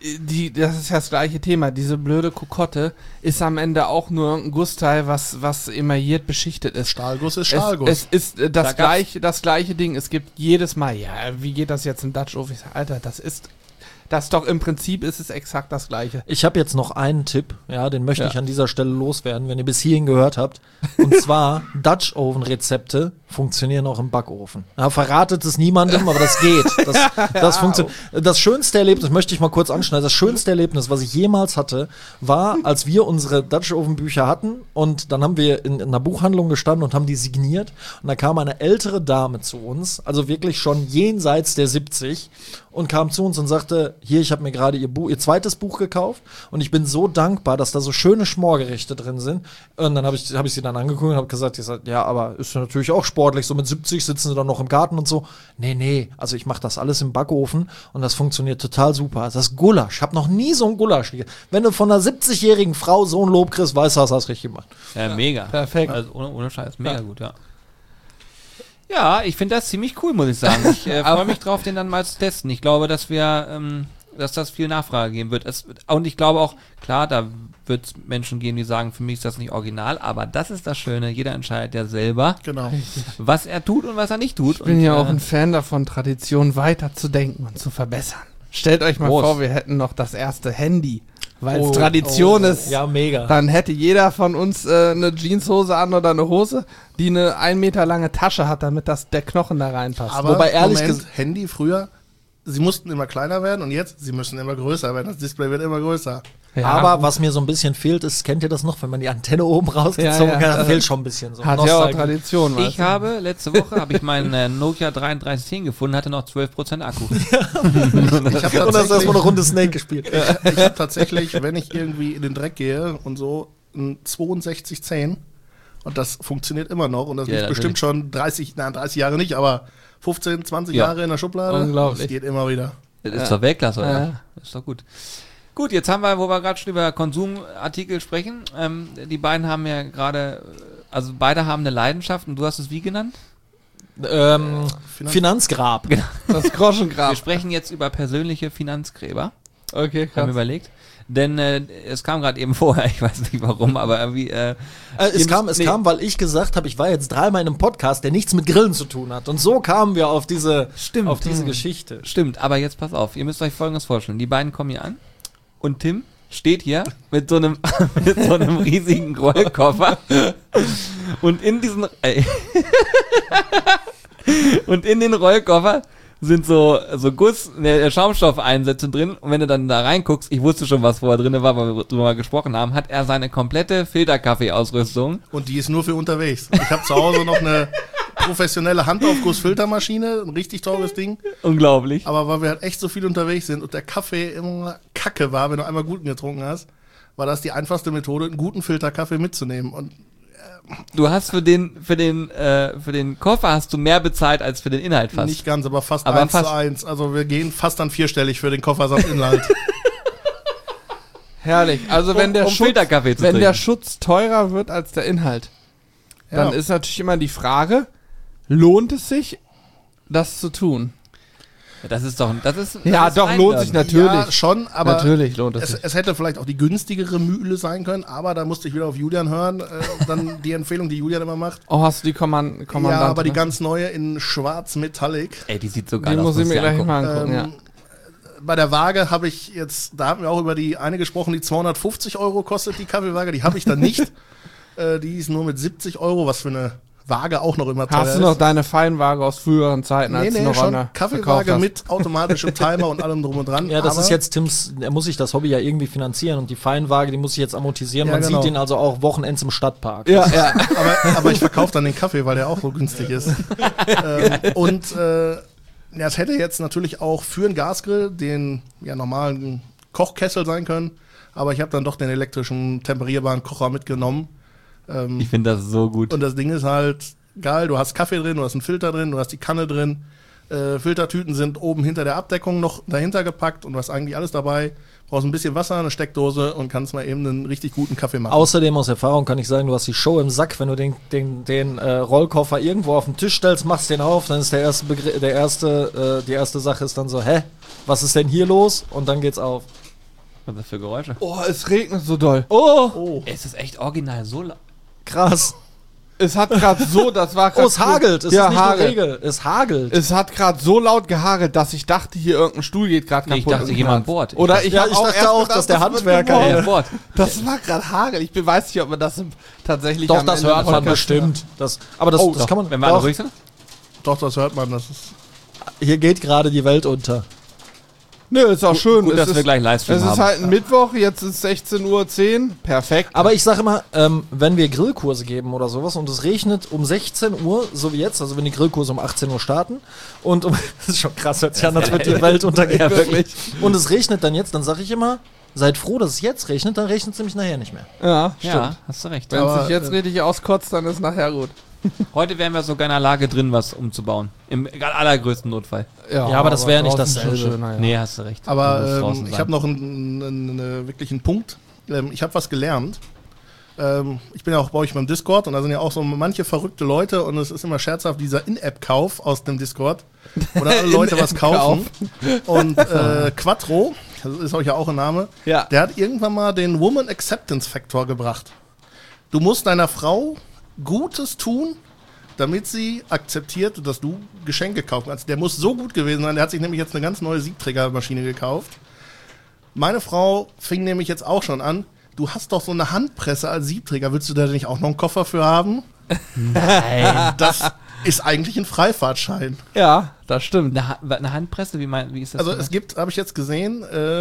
das ist ja das gleiche Thema, diese blöde Kokotte ist am Ende auch nur ein Gussteil, was emailliert beschichtet ist. Stahlguss ist Stahlguss. Es ist Da gab's- das gleiche Ding. Es gibt jedes Mal, ja, wie geht das jetzt im Dutch Oven? Ich sag, Alter, das ist doch im Prinzip ist es exakt das gleiche. Ich habe jetzt noch einen Tipp, ja, den möchte Ja. ich an dieser Stelle loswerden, wenn ihr bis hierhin gehört habt. Und zwar, Dutch Oven Rezepte funktionieren auch im Backofen. Ja, verratet es niemandem, aber das geht. Das funktioniert. Das schönste Erlebnis, möchte ich mal kurz anschneiden, das schönste Erlebnis, was ich jemals hatte, war, als wir unsere Dutch Oven Bücher hatten und dann haben wir in einer Buchhandlung gestanden und haben die signiert und da kam eine ältere Dame zu uns, also wirklich schon jenseits der 70 und kam zu uns und sagte, hier, ich habe mir gerade ihr zweites Buch gekauft und ich bin so dankbar, dass da so schöne Schmorgerichte drin sind. Und dann habe ich sie dann angeguckt und habe gesagt, ja, aber ist ja natürlich auch sportlich, so mit 70 sitzen sie dann noch im Garten und so. Nee, also ich mache das alles im Backofen und das funktioniert total super. Das Gulasch, ich habe noch nie so ein Gulasch gegessen. Wenn du von einer 70-jährigen Frau so ein Lob kriegst, weißt du, hast du das richtig gemacht. Ja, mega. Perfekt. Also ohne Scheiß, mega gut, ja. Ja, ich finde das ziemlich cool, muss ich sagen. Ich freue mich drauf, den dann mal zu testen. Ich glaube, dass wir dass das viel Nachfrage geben wird. Und ich glaube auch, klar, da wird es Menschen geben, die sagen, für mich ist das nicht original, aber das ist das Schöne. Jeder entscheidet ja selber, Genau. was er tut und was er nicht tut. Ich bin ja auch ein Fan davon, Tradition weiter zu denken und zu verbessern. Stellt euch mal Prost. vor, wir hätten noch das erste Handy, weil es Tradition ist. Ja, mega. Dann hätte jeder von uns eine Jeanshose an oder eine Hose, die eine 1 Meter lange Tasche hat, damit der Knochen da reinpasst. Aber Wobei ehrlich Handy früher, sie mussten immer kleiner werden und jetzt, sie müssen immer größer werden. Das Display wird immer größer. Ja, Aber gut. was mir so ein bisschen fehlt, ist, kennt ihr das noch, wenn man die Antenne oben rausgezogen Ja, ja. hat, fehlt schon ein bisschen so. Hat ja auch Nostalgie. Tradition. weißt Ich du? habe, letzte Woche, meinen Nokia 3310 gefunden, hatte noch 12% Akku. Ich habe Und das erstmal eine Runde Snake gespielt. ich hab tatsächlich, wenn ich irgendwie in den Dreck gehe und so, ein 6210 und das funktioniert immer noch und das Ja, liegt natürlich. bestimmt schon 30 Jahre nicht, aber 15, 20 Ja. Jahre in der Schublade. Unglaublich. Das geht immer wieder. Das ist doch Weltklasse, oder? Ja. Das ist doch gut. Gut, jetzt haben wir, wo wir gerade schon über Konsumartikel sprechen, die beiden haben ja gerade, also beide haben eine Leidenschaft und du hast es wie genannt? Finanzgrab. Das Groschengrab. Wir sprechen jetzt über persönliche Finanzgräber, Okay, haben wir krass. überlegt. Denn es kam gerade eben vorher, ich weiß nicht warum, aber irgendwie... Es kam, weil ich gesagt habe, ich war jetzt 3-mal in einem Podcast, der nichts mit Grillen zu tun hat. Und so kamen wir auf diese Geschichte. Stimmt, aber jetzt pass auf, ihr müsst euch Folgendes vorstellen. Die beiden kommen hier an und Tim steht hier mit so einem, mit so einem riesigen Rollkoffer und in diesen und in den Rollkoffer sind so Schaumstoffeinsätze drin und wenn du dann da reinguckst, ich wusste schon, was vorher drin war, weil wir drüber mal gesprochen haben, hat er seine komplette Filterkaffee-Ausrüstung. Und die ist nur für unterwegs. Ich habe zu Hause noch eine professionelle Handaufgussfiltermaschine, ein richtig teures Ding. Unglaublich. Aber weil wir halt echt so viel unterwegs sind und der Kaffee immer Kacke war, wenn du einmal guten getrunken hast, war das die einfachste Methode, einen guten Filterkaffee mitzunehmen. Und Du hast für den Koffer hast du mehr bezahlt als für den Inhalt fast. nicht ganz, aber fast Aber 1:1. Also wir gehen fast dann vierstellig für den Koffer samt Inhalt. Herrlich. Also wenn der Filterkaffee zu wenn der trinken. Schutz teurer wird als der Inhalt, dann Ja. ist natürlich immer die Frage, lohnt es sich, das zu tun? Das ist lohnt sich natürlich. Ja, schon, aber Natürlich lohnt es es, sich. es hätte vielleicht auch die günstigere Mühle sein können, aber da musste ich wieder auf Julian hören. Dann die Empfehlung, die Julian immer macht. Oh, hast du die Kommandante? Ja, aber die ganz neue in schwarz Metallic. Ey, die sieht so geil Die aus. muss ich mir dir gleich angucken. mal angucken, ja. Bei der Waage habe ich jetzt, da haben wir auch über die eine gesprochen, die 250 € kostet die Kaffeewaage, die habe ich dann nicht. Die ist nur mit 70 €, was für eine Waage auch noch immer teuer Hast ist. du noch deine Feinwaage aus früheren Zeiten, als du noch schon eine Kaffeewaage verkauft mit automatischem Timer und allem drum und dran. Ja, das aber ist jetzt Tims, er muss sich das Hobby ja irgendwie finanzieren und die Feinwaage, die muss ich jetzt amortisieren. Ja, Man genau. sieht ihn also auch Wochenends im Stadtpark. hast? Ja, ja. aber ich verkaufe dann den Kaffee, weil der auch so günstig ist. Ja, es hätte jetzt natürlich auch für einen Gasgrill den normalen Kochkessel sein können, aber ich habe dann doch den elektrischen temperierbaren Kocher mitgenommen. Ich finde das so gut. Und das Ding ist halt geil, du hast Kaffee drin, du hast einen Filter drin, du hast die Kanne drin, Filtertüten sind oben hinter der Abdeckung noch dahinter gepackt und du hast eigentlich alles dabei. Brauchst ein bisschen Wasser, eine Steckdose und kannst mal eben einen richtig guten Kaffee machen. Außerdem aus Erfahrung kann ich sagen, du hast die Show im Sack, wenn du den Rollkoffer irgendwo auf den Tisch stellst, machst den auf, dann ist die erste Sache ist dann so, was ist denn hier los? Und dann geht's auf. Was ist das für Geräusche? Oh, es regnet so doll. Oh, Ey, es ist echt original so laut. krass. Es hat gerade so, das war Oh, gerade es hagelt. Es ja, ist nicht nur Hagel. Regel. Es hagelt. Es hat gerade so laut gehagelt, dass ich dachte, hier irgendein Stuhl geht gerade Nee, kaputt. ich dachte, im jemand Ernst. bohrt. Oder ich, Ja, hab ich dachte erst auch, gedacht, dass der das wird Handwerker gebohrt. Ja, Bord. Das war gerade Hagel. Ich weiß nicht, ob man das tatsächlich Doch, am das Ende hört des man Podcasts bestimmt. Aber das Doch, kann man. wenn wir alle doch, ruhig sind? Doch, das hört man. Das ist hier geht gerade die Welt unter. Nö, ist auch schön. Gut, Es dass ist, wir gleich Livestream Es haben. ist halt ein Mittwoch, jetzt ist 16:10 Uhr. Perfekt. Aber ich sage immer, wenn wir Grillkurse geben oder sowas und es regnet um 16 Uhr, so wie jetzt, also wenn die Grillkurse um 18 Uhr starten und das ist schon krass, hört sich an, als wird die Welt untergehen. Ja, wirklich. Und es regnet dann jetzt, dann sage ich immer, seid froh, dass es jetzt regnet, dann regnet es nämlich nachher nicht mehr. ja, stimmt. Ja, hast du recht. Wenn es Aber, sich jetzt richtig auskotzt, dann ist nachher gut. Heute wären wir sogar in der Lage drin, was umzubauen. Im allergrößten Notfall. Ja, aber das wäre nicht draußen dasselbe. schon schöner, ja. Nee, hast du recht. Man muss Aber draußen ich sein. habe noch einen wirklichen Punkt. Ich habe was gelernt. Ich bin ja auch bei euch beim Discord und da sind ja auch so manche verrückte Leute und es ist immer scherzhaft dieser In-App-Kauf aus dem Discord, wo dann alle Leute was kaufen. Und Quattro, das ist euch ja auch ein Name, Ja. der hat irgendwann mal den Woman Acceptance Factor gebracht. Du musst deiner Frau Gutes tun, damit sie akzeptiert, dass du Geschenke kaufen kannst. Der muss so gut gewesen sein, der hat sich nämlich jetzt eine ganz neue Siebträgermaschine gekauft. Meine Frau fing nämlich jetzt auch schon an, du hast doch so eine Handpresse als Siebträger, willst du da nicht auch noch einen Koffer für haben? Nein. Das ist eigentlich ein Freifahrtschein. Ja, das stimmt. Eine Handpresse, wie ist das? Also es gibt, habe ich jetzt gesehen,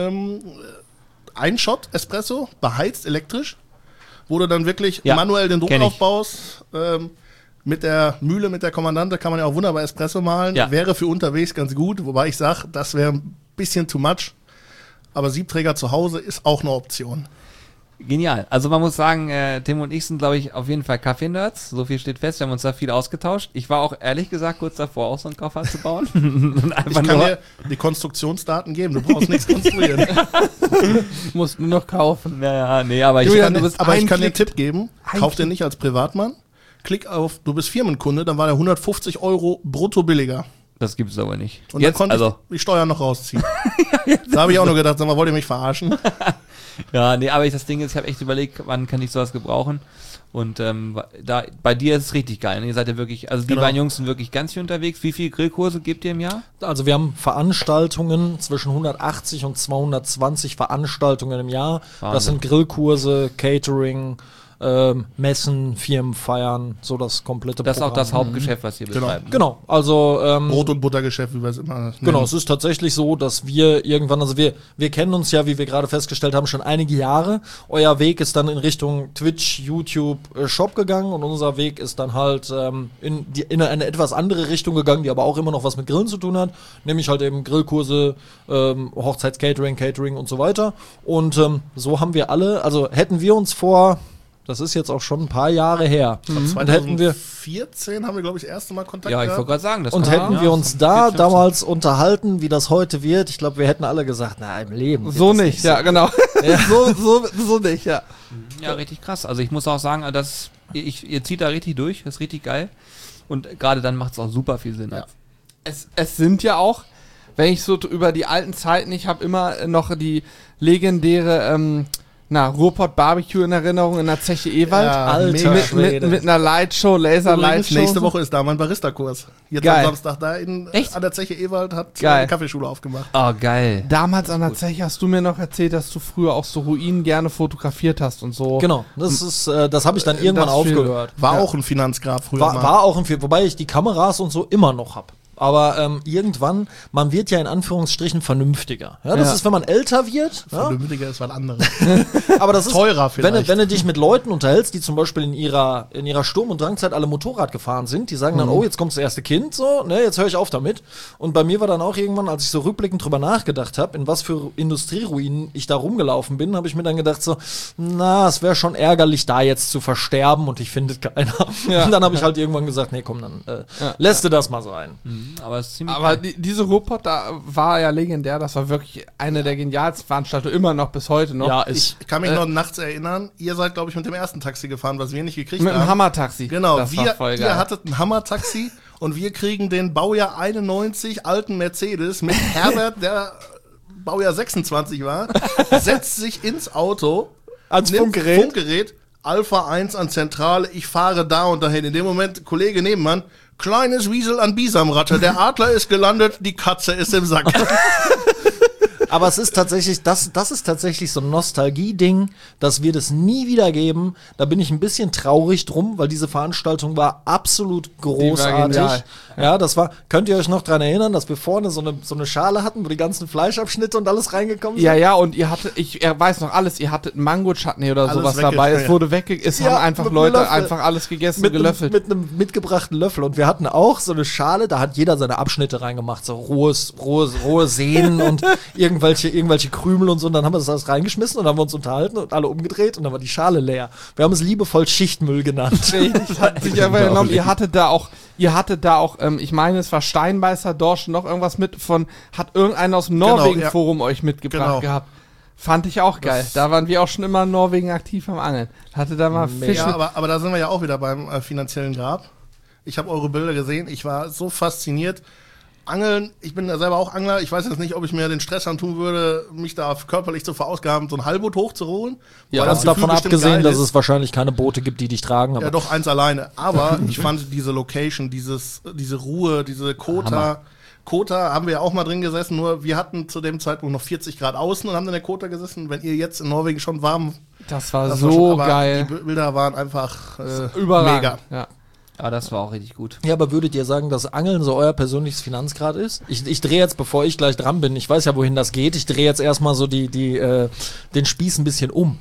ein Shot Espresso, beheizt elektrisch, wo du dann wirklich Ja, manuell den Druck kenn ich. aufbaust. Mit der Mühle, mit der Kommandante kann man ja auch wunderbar Espresso mahlen. Ja. Wäre für unterwegs ganz gut, wobei ich sage, das wäre ein bisschen too much. Aber Siebträger zu Hause ist auch eine Option. Genial. Also man muss sagen, Tim und ich sind, glaube ich, auf jeden Fall Kaffee-Nerds. So viel steht fest, wir haben uns da viel ausgetauscht. Ich war auch ehrlich gesagt kurz davor, auch so einen Koffer zu bauen. Und Ich einfach kann nur, dir die Konstruktionsdaten geben, du brauchst nichts konstruieren. Musst nur noch kaufen. ja, nee, aber ich Julian, kann, du bist Aber ich kann dir einen Klick- Tipp geben, ein kauf den Klick. nicht als Privatmann. Klick auf, du bist Firmenkunde, dann war der 150 € brutto billiger. das gibt's aber nicht. Und Jetzt, dann konnte also, ich die Steuern noch rausziehen. Da habe ich auch nur gedacht, sag mal, wollt ihr mich verarschen? ja, nee, aber das Ding ist, ich habe echt überlegt, wann kann ich sowas gebrauchen. Und da bei dir ist es richtig geil. Ne? Ihr seid ja wirklich, also die Genau. beiden Jungs sind wirklich ganz viel unterwegs. Wie viele Grillkurse gebt ihr im Jahr? Also wir haben Veranstaltungen zwischen 180 und 220 Veranstaltungen im Jahr. Das Wahnsinn. sind Grillkurse, Catering, Messen, Firmenfeiern, so das komplette Das ist auch das Programm. Hauptgeschäft, was ihr Genau. betreibt. Ne? Genau, also Brot- und Buttergeschäft, wie wir es immer nennen. genau, es ist tatsächlich so, dass wir irgendwann, also wir kennen uns ja, wie wir gerade festgestellt haben, schon einige Jahre. Euer Weg ist dann in Richtung Twitch, YouTube, Shop gegangen und unser Weg ist dann halt in eine etwas andere Richtung gegangen, die aber auch immer noch was mit Grillen zu tun hat, nämlich halt eben Grillkurse, Hochzeitscatering, Catering und so weiter. Und so haben wir alle, also hätten wir uns vor, das ist jetzt auch schon ein paar Jahre her, und hätten wir 2014 haben wir, glaube ich, das erste Mal Kontakt Ja, ich wollte gehabt. gerade sagen, das und kann- hätten ja, wir uns so da 14, damals unterhalten, wie das heute wird, ich glaube, wir hätten alle gesagt, na, im Leben. wird So das nicht, ja, genau. so nicht, ja. Ja, richtig krass. Also ich muss auch sagen, ihr zieht da richtig durch, das ist richtig geil. Und gerade dann macht es auch super viel Sinn. Ja. Es sind ja auch, wenn ich so über die alten Zeiten, ich habe immer noch die legendäre Ruhrpott Barbecue in Erinnerung in der Zeche Ewald. Ja, Alter mega. Schwede. Mit einer Lightshow, Übrigens, Laser-Lightshow. nächste Woche ist da mein Barista-Kurs. Jetzt Geil. am Samstag da an der Zeche Ewald hat Geil. eine Kaffeeschule aufgemacht. Oh, geil. Damals an der Zeche hast du mir noch erzählt, dass du früher auch so Ruinen gerne fotografiert hast und so. Genau, das habe ich dann irgendwann das viel. aufgehört. War auch ein Finanzgrab früher mal. War auch ein viel, wobei ich die Kameras und so immer noch habe. Aber irgendwann, man wird ja in Anführungsstrichen vernünftiger. Ja, das Ja. ist, wenn man älter wird. Ja, Vernünftiger ist was anderes. aber das ist Teurer vielleicht. Wenn du dich mit Leuten unterhältst, die zum Beispiel in ihrer Sturm- und Drangzeit alle Motorrad gefahren sind, die sagen dann, oh, jetzt kommt das erste Kind, so, ne, jetzt höre ich auf damit. Und bei mir war dann auch irgendwann, als ich so rückblickend drüber nachgedacht habe, in was für Industrieruinen ich da rumgelaufen bin, habe ich mir dann gedacht so, na, es wäre schon ärgerlich, da jetzt zu versterben und ich finde keiner. Ja. Und dann habe ich halt irgendwann gesagt, nee, komm, dann lässt du das mal sein. Aber es ist ziemlich Aber geil. diese Ruhrpott, da war ja legendär, das war wirklich eine der genialsten Veranstaltungen, immer noch bis heute noch. Ja, Ich kann mich noch nachts erinnern, ihr seid, glaube ich, mit dem ersten Taxi gefahren, was wir nicht gekriegt mit haben. dem Hammertaxi. Genau, das war voll geil. ihr hattet ein Hammertaxi und wir kriegen den Baujahr 91 alten Mercedes mit Herbert, der Baujahr 26 war, setzt sich ins Auto, Ans nimmt Funkgerät. Funkgerät, Alpha 1 an Zentrale, ich fahre da und dahin. In dem Moment, Kollege nebenan, kleines Wiesel an Bisamratte, der Adler ist gelandet, die Katze ist im Sack. Aber es ist tatsächlich, das ist tatsächlich so ein Nostalgie-Ding, dass wir das nie wieder geben. Da bin ich ein bisschen traurig drum, weil diese Veranstaltung war absolut großartig. genial. Ja, das war, könnt ihr euch noch dran erinnern, dass wir vorne so eine Schale hatten, wo die ganzen Fleischabschnitte und alles reingekommen sind? Ja, ja, und ihr hattet, ich weiß noch alles, ihr hattet Mango-Chutney oder Alles sowas wegge- dabei. ja. Es wurde es Ja, haben einfach mit einem Leute Löffel. einfach alles gegessen Mit und gelöffelt. mit einem mitgebrachten Löffel. Und wir hatten auch so eine Schale, da hat jeder seine Abschnitte reingemacht, so rohe Sehnen und irgendwelche Krümel und so. Und dann haben wir das alles reingeschmissen und haben wir uns unterhalten und alle umgedreht und dann war die Schale leer. Wir haben es liebevoll Schichtmüll genannt. Richtig, hat sich einfach genommen. Ihr hattet da auch, ich meine, es war Steinbeißer, Dorsch, noch irgendwas hat irgendeiner aus dem Genau, Norwegen-Forum euch mitgebracht Genau. gehabt. Fand ich auch geil. Da waren wir auch schon immer in Norwegen aktiv am Angeln. Hatte da mal Fisch Ja, mit. aber da sind wir ja auch wieder beim finanziellen Grab. Ich habe eure Bilder gesehen, ich war so fasziniert. Angeln, ich bin ja selber auch Angler. Ich weiß jetzt nicht, ob ich mir den Stress antun würde, mich da körperlich zu verausgaben, so ein Halbboot hochzuholen. Ja, ganz davon abgesehen, dass es wahrscheinlich keine Boote gibt, die dich tragen. Ja, doch, eins alleine. Aber ich fand diese Location, diese Ruhe, diese Kota haben wir ja auch mal drin gesessen, nur wir hatten zu dem Zeitpunkt noch 40 Grad außen und haben in der Kota gesessen. Wenn ihr jetzt in Norwegen schon warm... Das war so geil. Die Bilder waren einfach überragend. mega. Ja. Aber das war auch richtig gut. Ja, aber würdet ihr sagen, dass Angeln so euer persönliches Finanzgrad ist? Ich drehe jetzt, bevor ich gleich dran bin, ich weiß ja, wohin das geht, ich drehe jetzt erstmal so den Spieß ein bisschen um.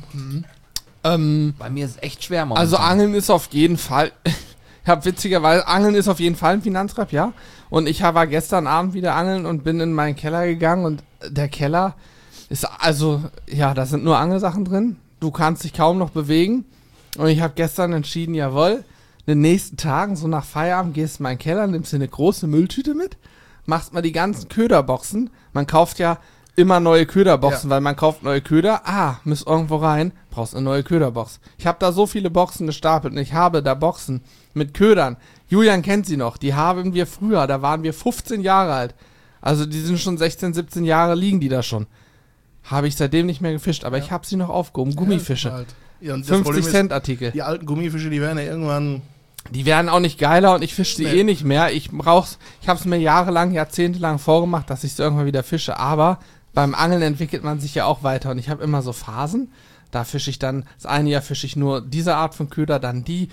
Bei mir ist es echt schwer momentan. Also Angeln ist auf jeden Fall, ich habe witzigerweise, Angeln ist auf jeden Fall ein Finanzgrab, ja. Und ich war gestern Abend wieder angeln und bin in meinen Keller gegangen und der Keller ist, also, ja, da sind nur Angelsachen drin. Du kannst dich kaum noch bewegen. Und ich habe gestern entschieden, jawohl, in den nächsten Tagen, so nach Feierabend, gehst du in meinen Keller, nimmst dir eine große Mülltüte mit, machst mal die ganzen Köderboxen. Man kauft ja immer neue Köderboxen, weil man kauft neue Köder. Müsst irgendwo rein, brauchst eine neue Köderbox. Ich habe da so viele Boxen gestapelt und ich habe da Boxen mit Ködern. Julian kennt sie noch, die haben wir früher, da waren wir 15 Jahre alt. Also die sind schon 16, 17 Jahre, liegen die da schon. Habe ich seitdem nicht mehr gefischt, aber ich habe sie noch aufgehoben. Gummifische. Ja, und das 50 Problem ist, Cent Artikel. Die alten Gummifische, die werden ja irgendwann... Die werden auch nicht geiler und ich fische sie eh nicht mehr. Ich habe es mir jahrzehntelang vorgemacht, dass ich es irgendwann wieder fische. Aber beim Angeln entwickelt man sich ja auch weiter und ich habe immer so Phasen. Da fische ich dann, das eine Jahr fische ich nur diese Art von Köder, dann die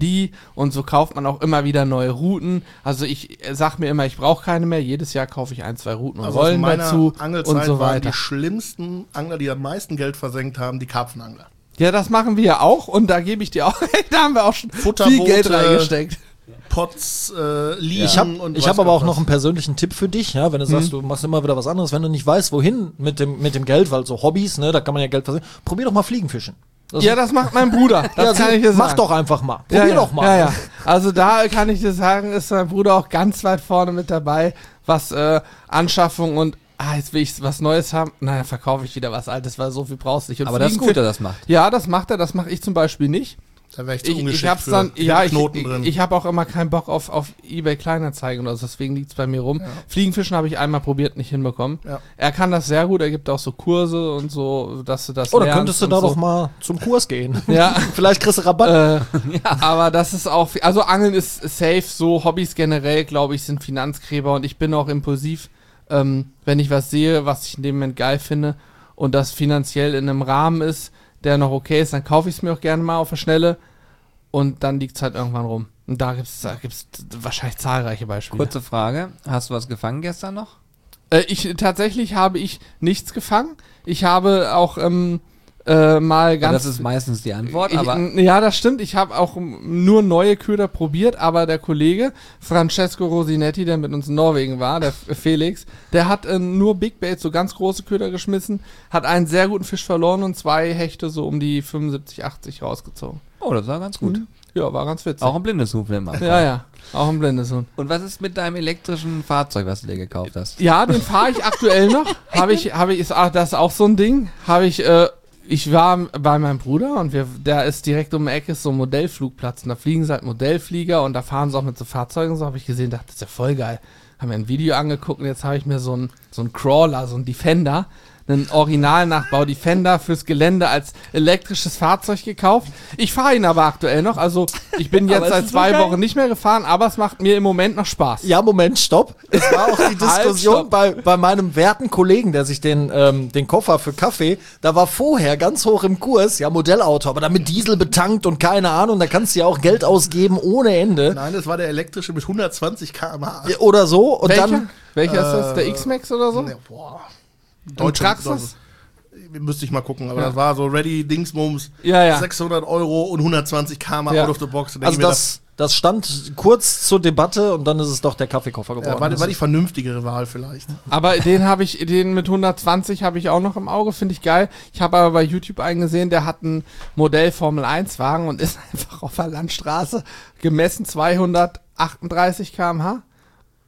und so kauft man auch immer wieder neue Routen. Also ich sag mir immer, ich brauche keine mehr. Jedes Jahr kaufe ich 1, 2 Routen und Rollen dazu und so waren weiter. Die schlimmsten Angler, die am meisten Geld versenkt haben, die Karpfenangler. Ja, das machen wir ja auch und da gebe ich dir auch recht, da haben wir auch schon viel Geld reingesteckt. Pots, Liegen Ich habe aber auch noch einen persönlichen Tipp für dich, ja, wenn du sagst, du machst immer wieder was anderes, wenn du nicht weißt, wohin mit dem Geld, weil so Hobbys, ne, da kann man ja Geld versenken. Probier doch mal Fliegenfischen. Das macht mein Bruder. Das kann ich dir sagen. Mach doch einfach mal. Probier doch mal. Ja. Also da kann ich dir sagen, ist mein Bruder auch ganz weit vorne mit dabei, was Anschaffung und jetzt will ich was Neues haben. Naja, verkaufe ich wieder was Altes, weil so viel brauchst du nicht. Und aber das ist gut, dass er das macht. Ja, das macht er. Das mache ich zum Beispiel nicht. Da wäre ich zu Ich ungeschickt hab's dann, drin. ich habe auch immer keinen Bock auf eBay Kleinanzeigen oder so, deswegen liegt's bei mir rum. Ja. Fliegenfischen habe ich einmal probiert, nicht hinbekommen. Ja. Er kann das sehr gut, er gibt auch so Kurse und so, dass du das Oder lernst könntest du und da so. doch mal zum Kurs gehen. Ja. Vielleicht kriegst du Rabatt. Aber das ist auch, also Angeln ist safe, so Hobbys generell, glaube ich, sind Finanzgräber und ich bin auch impulsiv, wenn ich was sehe, was ich in dem Moment geil finde und das finanziell in einem Rahmen ist, der noch okay ist, dann kaufe ich es mir auch gerne mal auf der Schnelle. Und dann liegt es halt irgendwann rum. Und da gibt's wahrscheinlich zahlreiche Beispiele. Kurze Frage, hast du was gefangen gestern noch? Tatsächlich habe ich nichts gefangen. Ich habe auch mal ganz... Das ist meistens die Antwort, aber... Ja, das stimmt. Ich habe auch nur neue Köder probiert, aber der Kollege Francesco Rosinetti, der mit uns in Norwegen war, der Felix, der hat nur Big Bait, so ganz große Köder geschmissen, hat einen sehr guten Fisch verloren und 2 Hechte so um die 75, 80 rausgezogen. Oh, das war ganz gut. Ja, war ganz witzig. Auch ein blindes Huhn immer. Ja, auch ein blindes Huhn. Und was ist mit deinem elektrischen Fahrzeug, was du dir gekauft hast? Ja, den fahre ich aktuell noch. Das ist auch so ein Ding. Ich war bei meinem Bruder und der ist direkt um die Ecke, ist so ein Modellflugplatz und da fliegen sie halt Modellflieger und da fahren sie auch mit so Fahrzeugen, so habe ich gesehen, dachte, das ist ja voll geil. Haben mir ein Video angeguckt und jetzt habe ich mir so ein Crawler, so ein Defender, einen Originalnachbau Defender fürs Gelände als elektrisches Fahrzeug gekauft. Ich fahre ihn aber aktuell noch, also ich bin jetzt seit 2 Wochen nicht mehr gefahren, aber es macht mir im Moment noch Spaß. Ja, Moment, stopp. Es war auch die Diskussion bei meinem werten Kollegen, der sich den Koffer für Kaffee, da war vorher ganz hoch im Kurs, ja, Modellauto, aber dann mit Diesel betankt und keine Ahnung, da kannst du ja auch Geld ausgeben ohne Ende. Nein, das war der elektrische mit 120 km/h. Oder so. Und Welcher ist das? Der X-Max oder so? Ne, boah. Traxxas? Müsste ich mal gucken, aber das war so Ready Dingsbums, Ja. 600 Euro und 120 km/h out of the box. Und also das stand kurz zur Debatte und dann ist es doch der Kaffeekoffer geworden. war die vernünftigere Wahl vielleicht. Aber den mit 120 habe ich auch noch im Auge, finde ich geil. Ich habe aber bei YouTube eingesehen, der hat einen Modell Formel 1 Wagen und ist einfach auf der Landstraße gemessen 238 km/h.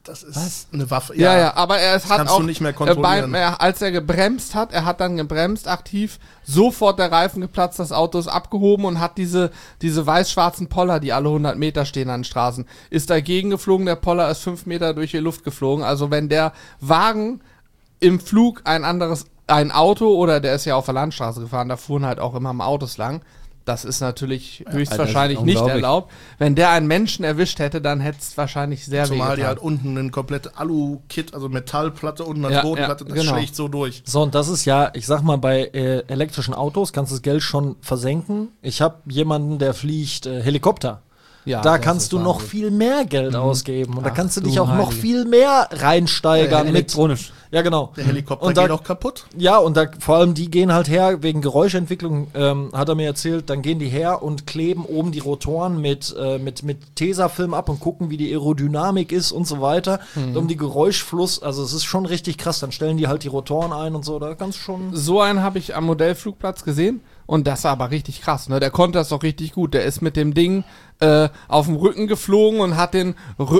Das ist eine Waffe. Ja, aber hat kannst auch, du nicht mehr kontrollieren. als er gebremst hat, er hat dann gebremst aktiv, sofort der Reifen geplatzt, das Auto ist abgehoben und hat diese weiß-schwarzen Poller, die alle 100 Meter stehen an den Straßen, ist dagegen geflogen, der Poller ist 5 Meter durch die Luft geflogen. Also wenn der Wagen im Flug ein Auto, oder der ist ja auf der Landstraße gefahren, da fuhren halt auch immer mal Autos lang. Das ist natürlich höchstwahrscheinlich das ist nicht erlaubt. Wenn der einen Menschen erwischt hätte, dann hätte es wahrscheinlich sehr wehgetan. Zumal die halt unten eine komplette Alu-Kit, also Metallplatte unten als Bodenplatte, das schlägt so durch. So, und das ist ja, ich sag mal, bei elektrischen Autos kannst du das Geld schon versenken. Ich habe jemanden, der fliegt Helikopter. Ja, Da das kannst ist du noch Wahnsinn. viel mehr Geld ausgeben. Und da Ach, kannst du du dich auch noch Heilige. viel mehr reinsteigern mit. Elektronisch. Ja, genau. Der Helikopter Und da- geht auch kaputt. Ja, und da vor allem die gehen halt her, wegen Geräuschentwicklung, hat er mir erzählt, dann gehen die her und kleben oben die Rotoren mit Tesafilm ab und gucken, wie die Aerodynamik ist und so weiter. Um die Geräuschfluss, also es ist schon richtig krass, dann stellen die halt die Rotoren ein und so, da kannst du schon. So einen habe ich am Modellflugplatz gesehen und das war aber richtig krass, ne? Der konnte das auch richtig gut. Der ist mit dem Ding auf dem Rücken geflogen und hat den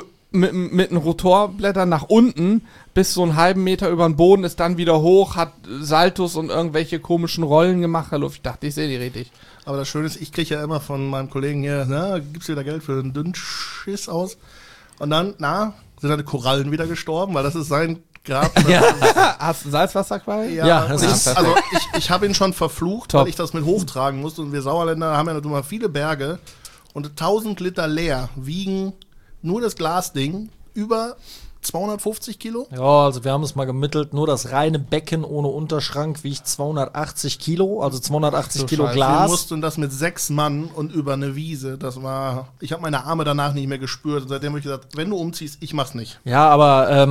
mit den Rotorblättern nach unten bis so einen halben Meter über den Boden, ist dann wieder hoch, hat Saltos und irgendwelche komischen Rollen gemacht. Ich dachte, ich sehe die richtig. Aber das Schöne ist, ich kriege ja immer von meinem Kollegen hier, gibst du wieder Geld für einen Dünnschiss aus? Und dann, sind dann die Korallen wieder gestorben, weil das ist sein Grab. Hast du Salzwasserquallen? Ja, und das ist- ich habe ihn schon verflucht, Top. weil ich das mit hochtragen musste. Und wir Sauerländer haben ja natürlich mal viele Berge. Und 1000 Liter leer wiegen nur das Glasding über 250 Kilo. Ja, also wir haben es mal gemittelt, nur das reine Becken ohne Unterschrank wiegt 280 Kilo, also 280 Kilo Wir Glas. mussten das mit 6 Mann und über eine Wiese. Ich habe meine Arme danach nicht mehr gespürt. Und seitdem habe ich gesagt, wenn du umziehst, ich mach's nicht. Ja, aber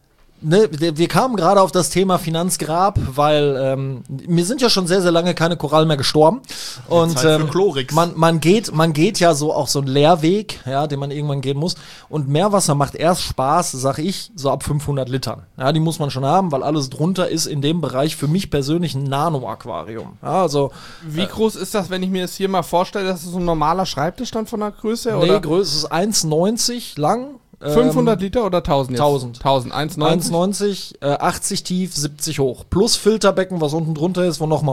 wir kamen gerade auf das Thema Finanzgrab, weil mir sind ja schon sehr, sehr lange keine Korallen mehr gestorben. Und Zeit für Chlorix. man geht ja so auch so einen Leerweg, ja, den man irgendwann gehen muss. Und Meerwasser macht erst Spaß, sag ich, so ab 500 Litern. Ja, die muss man schon haben, weil alles drunter ist in dem Bereich für mich persönlich ein Nano-Aquarium. Ja, also Wie groß ist das, wenn ich mir das hier mal vorstelle, das ist so ein normaler Schreibtisch dann von der Größe? nee, Oder Größe ist 1,90 lang. 500 Liter oder 1000 jetzt? 1000. 1000, 1,90. 1,90, 80 tief, 70 hoch. Plus Filterbecken, was unten drunter ist, wo nochmal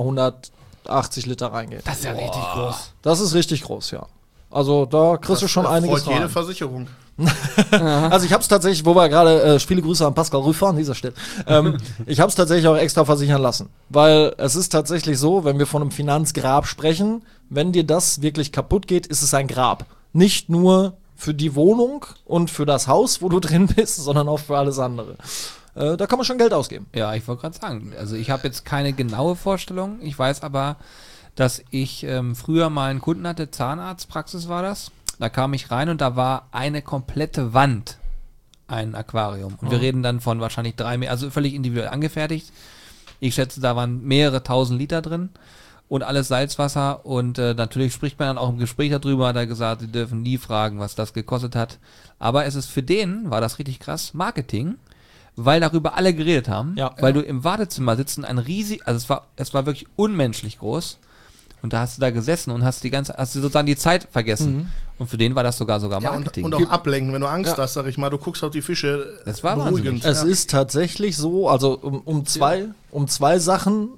180 Liter reingeht. Das ist ja richtig groß. Das ist richtig groß, ja. Also da kriegst du schon Das einiges freut jede rein. Versicherung. Also ich habe es tatsächlich, wo wir gerade, viele Grüße an Pascal Rüffer an dieser Stelle, ich habe es tatsächlich auch extra versichern lassen. Weil es ist tatsächlich so, wenn wir von einem Finanzgrab sprechen, wenn dir das wirklich kaputt geht, ist es ein Grab. Nicht nur für die Wohnung und für das Haus, wo du drin bist, sondern auch für alles andere. Da kann man schon Geld ausgeben. Ja, ich wollte gerade sagen, also ich habe jetzt keine genaue Vorstellung. Ich weiß aber, dass ich früher mal einen Kunden hatte, Zahnarztpraxis war das. Da kam ich rein und da war eine komplette Wand ein Aquarium. Und wir reden dann von wahrscheinlich 3 Meter, also völlig individuell angefertigt. Ich schätze, da waren mehrere 1000 Liter drin und alles Salzwasser. Und natürlich spricht man dann auch im Gespräch darüber, hat er gesagt, sie dürfen nie fragen, was das gekostet hat. Aber es ist für den, war das richtig krass, Marketing, weil darüber alle geredet haben, Ja. weil du im Wartezimmer sitzen, also es war wirklich unmenschlich groß. Und da hast du da gesessen und hast hast du sozusagen die Zeit vergessen. Und für den war das sogar Ja, Marketing. und auch ablenken, wenn du Angst hast, sag ich mal, du guckst auf die Fische. Das war beruhigend. Es ist tatsächlich so, also um zwei Sachen.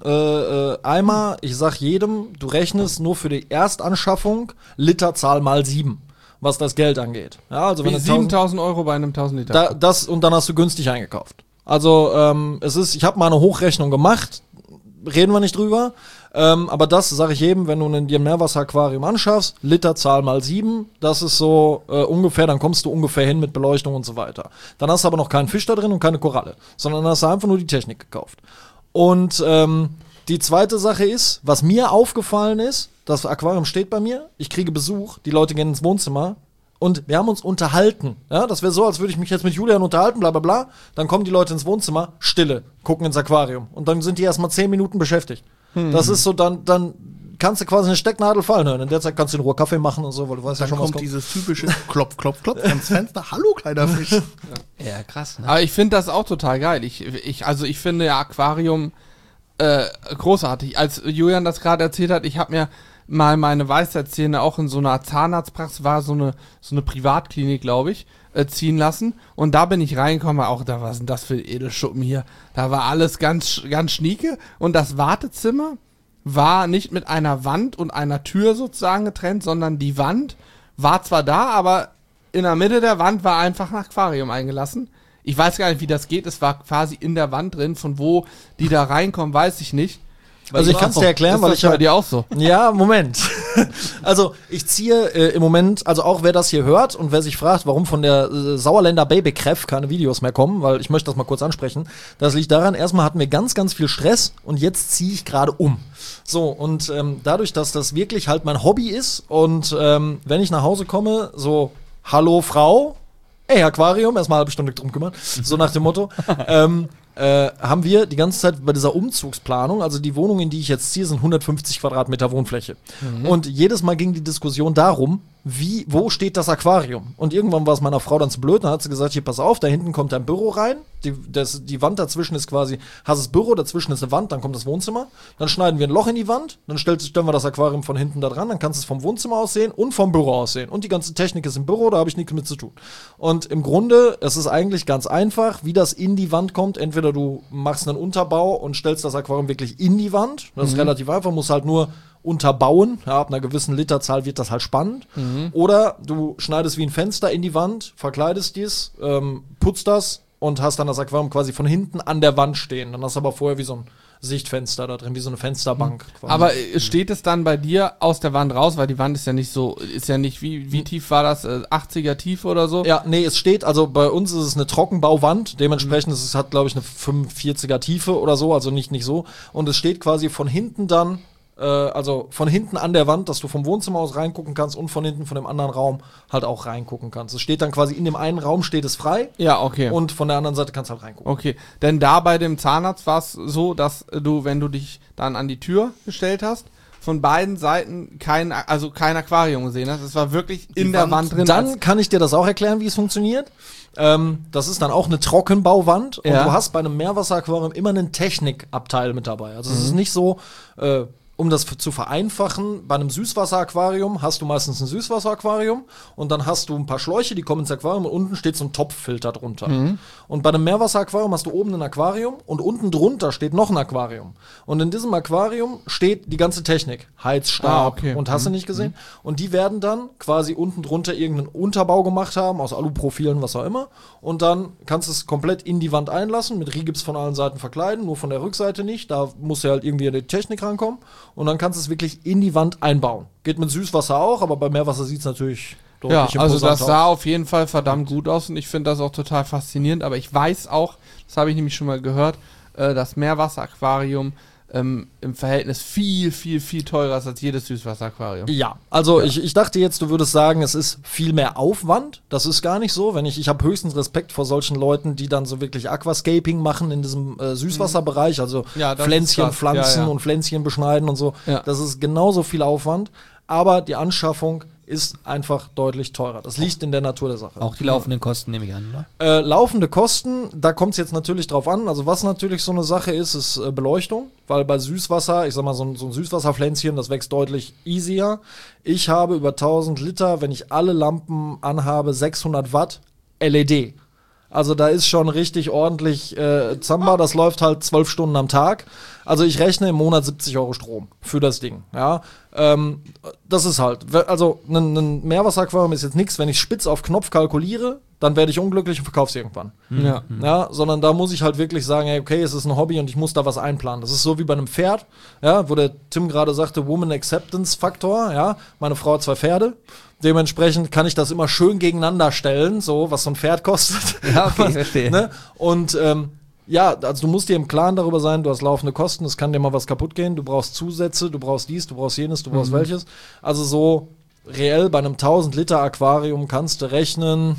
Einmal, ich sag jedem, du rechnest nur für die Erstanschaffung Literzahl mal 7, was das Geld angeht. Ja, also wenn Wie du 7.000 Euro bei einem 1000 Liter. und dann hast du günstig eingekauft. Also ich habe mal eine Hochrechnung gemacht, reden wir nicht drüber. Aber das sage ich jedem, wenn du dir ein Meerwasseraquarium anschaffst, Literzahl mal 7, das ist so ungefähr, dann kommst du ungefähr hin mit Beleuchtung und so weiter. Dann hast du aber noch keinen Fisch da drin und keine Koralle, sondern dann hast du einfach nur die Technik gekauft. Und die zweite Sache ist, was mir aufgefallen ist, das Aquarium steht bei mir, ich kriege Besuch, die Leute gehen ins Wohnzimmer und wir haben uns unterhalten. Ja, das wäre so, als würde ich mich jetzt mit Julian unterhalten, bla bla bla. Dann kommen die Leute ins Wohnzimmer, Stille, gucken ins Aquarium. Und dann sind die erstmal 10 Minuten beschäftigt. Das ist so, dann kannst du quasi eine Stecknadel fallen hören. In der Zeit kannst du in Ruhe Kaffee machen und so, weil du weißt ja Dann schon, was kommt kommt. dieses typische Klopf, Klopf, Klopf ans Fenster. Hallo, kleiner Fisch. ja, krass. Ne? Aber ich finde das auch total geil. Ich finde ja Aquarium großartig. Als Julian das gerade erzählt hat, ich habe mir mal meine Weisheitszähne auch in so einer Zahnarztpraxis, war so eine Privatklinik, glaube ich, ziehen lassen. Und da bin ich reingekommen, auch da, was sind das für Edelschuppen hier? Da war alles ganz, ganz schnieke. Und das Wartezimmer war nicht mit einer Wand und einer Tür sozusagen getrennt, sondern die Wand war zwar da, aber in der Mitte der Wand war einfach ein Aquarium eingelassen. Ich weiß gar nicht, wie das geht. Es war quasi in der Wand drin. Von wo die da reinkommen, weiß ich nicht. Also ich kann es dir erklären, weil ich bei dir auch so. Ja, Moment. Also ich ziehe im Moment, also auch wer das hier hört und wer sich fragt, warum von der Sauerländer Babykräft keine Videos mehr kommen, weil ich möchte das mal kurz ansprechen. Das liegt daran, erstmal hatten wir ganz, ganz viel Stress und jetzt ziehe ich gerade um. So, und dadurch, dass das wirklich halt mein Hobby ist und wenn ich nach Hause komme, so, hallo Frau, ey Aquarium, erstmal eine halbe Stunde drum kümmern, so nach dem Motto, haben wir die ganze Zeit bei dieser Umzugsplanung, also die Wohnung, in die ich jetzt ziehe, sind 150 Quadratmeter Wohnfläche. Und jedes Mal ging die Diskussion darum, wo steht das Aquarium? Und irgendwann war es meiner Frau dann zu blöd, dann hat sie gesagt, hier, pass auf, da hinten kommt ein Büro rein, die Wand dazwischen ist quasi, hast das Büro, dazwischen ist eine Wand, dann kommt das Wohnzimmer, dann schneiden wir ein Loch in die Wand, dann stellen wir das Aquarium von hinten da dran, dann kannst du es vom Wohnzimmer aus sehen und vom Büro aus sehen. Und die ganze Technik ist im Büro, da habe ich nichts mit zu tun. Und im Grunde, es ist eigentlich ganz einfach, wie das in die Wand kommt, entweder du machst einen Unterbau und stellst das Aquarium wirklich in die Wand, das ist relativ einfach, musst halt nur unterbauen, ja, ab einer gewissen Literzahl wird das halt spannend. Oder du schneidest wie ein Fenster in die Wand, verkleidest dies, putzt das und hast dann das Aquarium quasi von hinten an der Wand stehen. Dann hast du aber vorher wie so ein Sichtfenster da drin, wie so eine Fensterbank. Quasi. Aber steht es dann bei dir aus der Wand raus, weil die Wand ist ja nicht so, wie tief war das, 80er Tiefe oder so? Ja, nee, es steht, also bei uns ist es eine Trockenbauwand, dementsprechend es hat, glaube ich, eine 45er Tiefe oder so, also nicht so. Und es steht quasi von hinten dann, also von hinten an der Wand, dass du vom Wohnzimmer aus reingucken kannst und von hinten von dem anderen Raum halt auch reingucken kannst. Es steht dann quasi in dem einen Raum steht es frei. Ja, okay. Und von der anderen Seite kannst du halt reingucken. Okay, denn da bei dem Zahnarzt war es so, dass du, wenn du dich dann an die Tür gestellt hast, von beiden Seiten kein Aquarium gesehen hast. Es war wirklich in der Wand drin. Dann kann ich dir das auch erklären, wie es funktioniert. Das ist dann auch eine Trockenbauwand und du hast bei einem Meerwasseraquarium immer einen Technikabteil mit dabei. Also es ist nicht so, um das zu vereinfachen, bei einem Süßwasseraquarium hast du meistens ein Süßwasseraquarium und dann hast du ein paar Schläuche, die kommen ins Aquarium und unten steht so ein Topffilter drunter. Und bei einem Meerwasseraquarium hast du oben ein Aquarium und unten drunter steht noch ein Aquarium. Und in diesem Aquarium steht die ganze Technik, Heizstab und hast du nicht gesehen. Und die werden dann quasi unten drunter irgendeinen Unterbau gemacht haben, aus Aluprofilen, was auch immer. Und dann kannst du es komplett in die Wand einlassen, mit Rigips von allen Seiten verkleiden, nur von der Rückseite nicht. Da muss ja halt irgendwie die Technik rankommen. Und dann kannst du es wirklich in die Wand einbauen. Geht mit Süßwasser auch, aber bei Meerwasser sieht es natürlich deutlich ja, also das sah aus. auf jeden Fall verdammt gut aus und ich finde das auch total faszinierend. Aber ich weiß auch, das habe ich nämlich schon mal gehört, das Meerwasseraquarium im Verhältnis viel, viel, viel teurer ist als jedes Süßwasseraquarium. Ja, also ich dachte jetzt, du würdest sagen, es ist viel mehr Aufwand. Das ist gar nicht so. Ich habe höchstens Respekt vor solchen Leuten, die dann so wirklich Aquascaping machen in diesem Süßwasserbereich, also Pflänzchen pflanzen und Pflänzchen beschneiden und so. Ja. Das ist genauso viel Aufwand, aber die Anschaffung ist einfach deutlich teurer. Das liegt in der Natur der Sache. Auch die laufenden Kosten nehme ich an, ne? Laufende Kosten, da kommt es jetzt natürlich drauf an. Also was natürlich so eine Sache ist Beleuchtung. Weil bei Süßwasser, ich sag mal, so ein Süßwasserpflänzchen, das wächst deutlich easier. Ich habe über 1000 Liter, wenn ich alle Lampen anhabe, 600 Watt LED. Also da ist schon richtig ordentlich Zamba, das läuft halt 12 Stunden am Tag. Also ich rechne im Monat 70 € Strom für das Ding. Ja, das ist halt, also ein Meerwasseraquarium ist jetzt nichts, wenn ich spitz auf Knopf kalkuliere, dann werde ich unglücklich und verkaufe es irgendwann. Ja, sondern da muss ich halt wirklich sagen, hey, okay, es ist ein Hobby und ich muss da was einplanen. Das ist so wie bei einem Pferd, ja, wo der Tim gerade sagte, Woman Acceptance Faktor, ja, meine Frau hat 2 Pferde. Dementsprechend kann ich das immer schön gegeneinander stellen, so was so ein Pferd kostet. Ja, okay, verstehe. Ne? Und ja, also du musst dir im Klaren darüber sein, du hast laufende Kosten, es kann dir mal was kaputt gehen, du brauchst Zusätze, du brauchst dies, du brauchst jenes, du brauchst welches. Also so reell bei einem 1000 Liter Aquarium kannst du rechnen,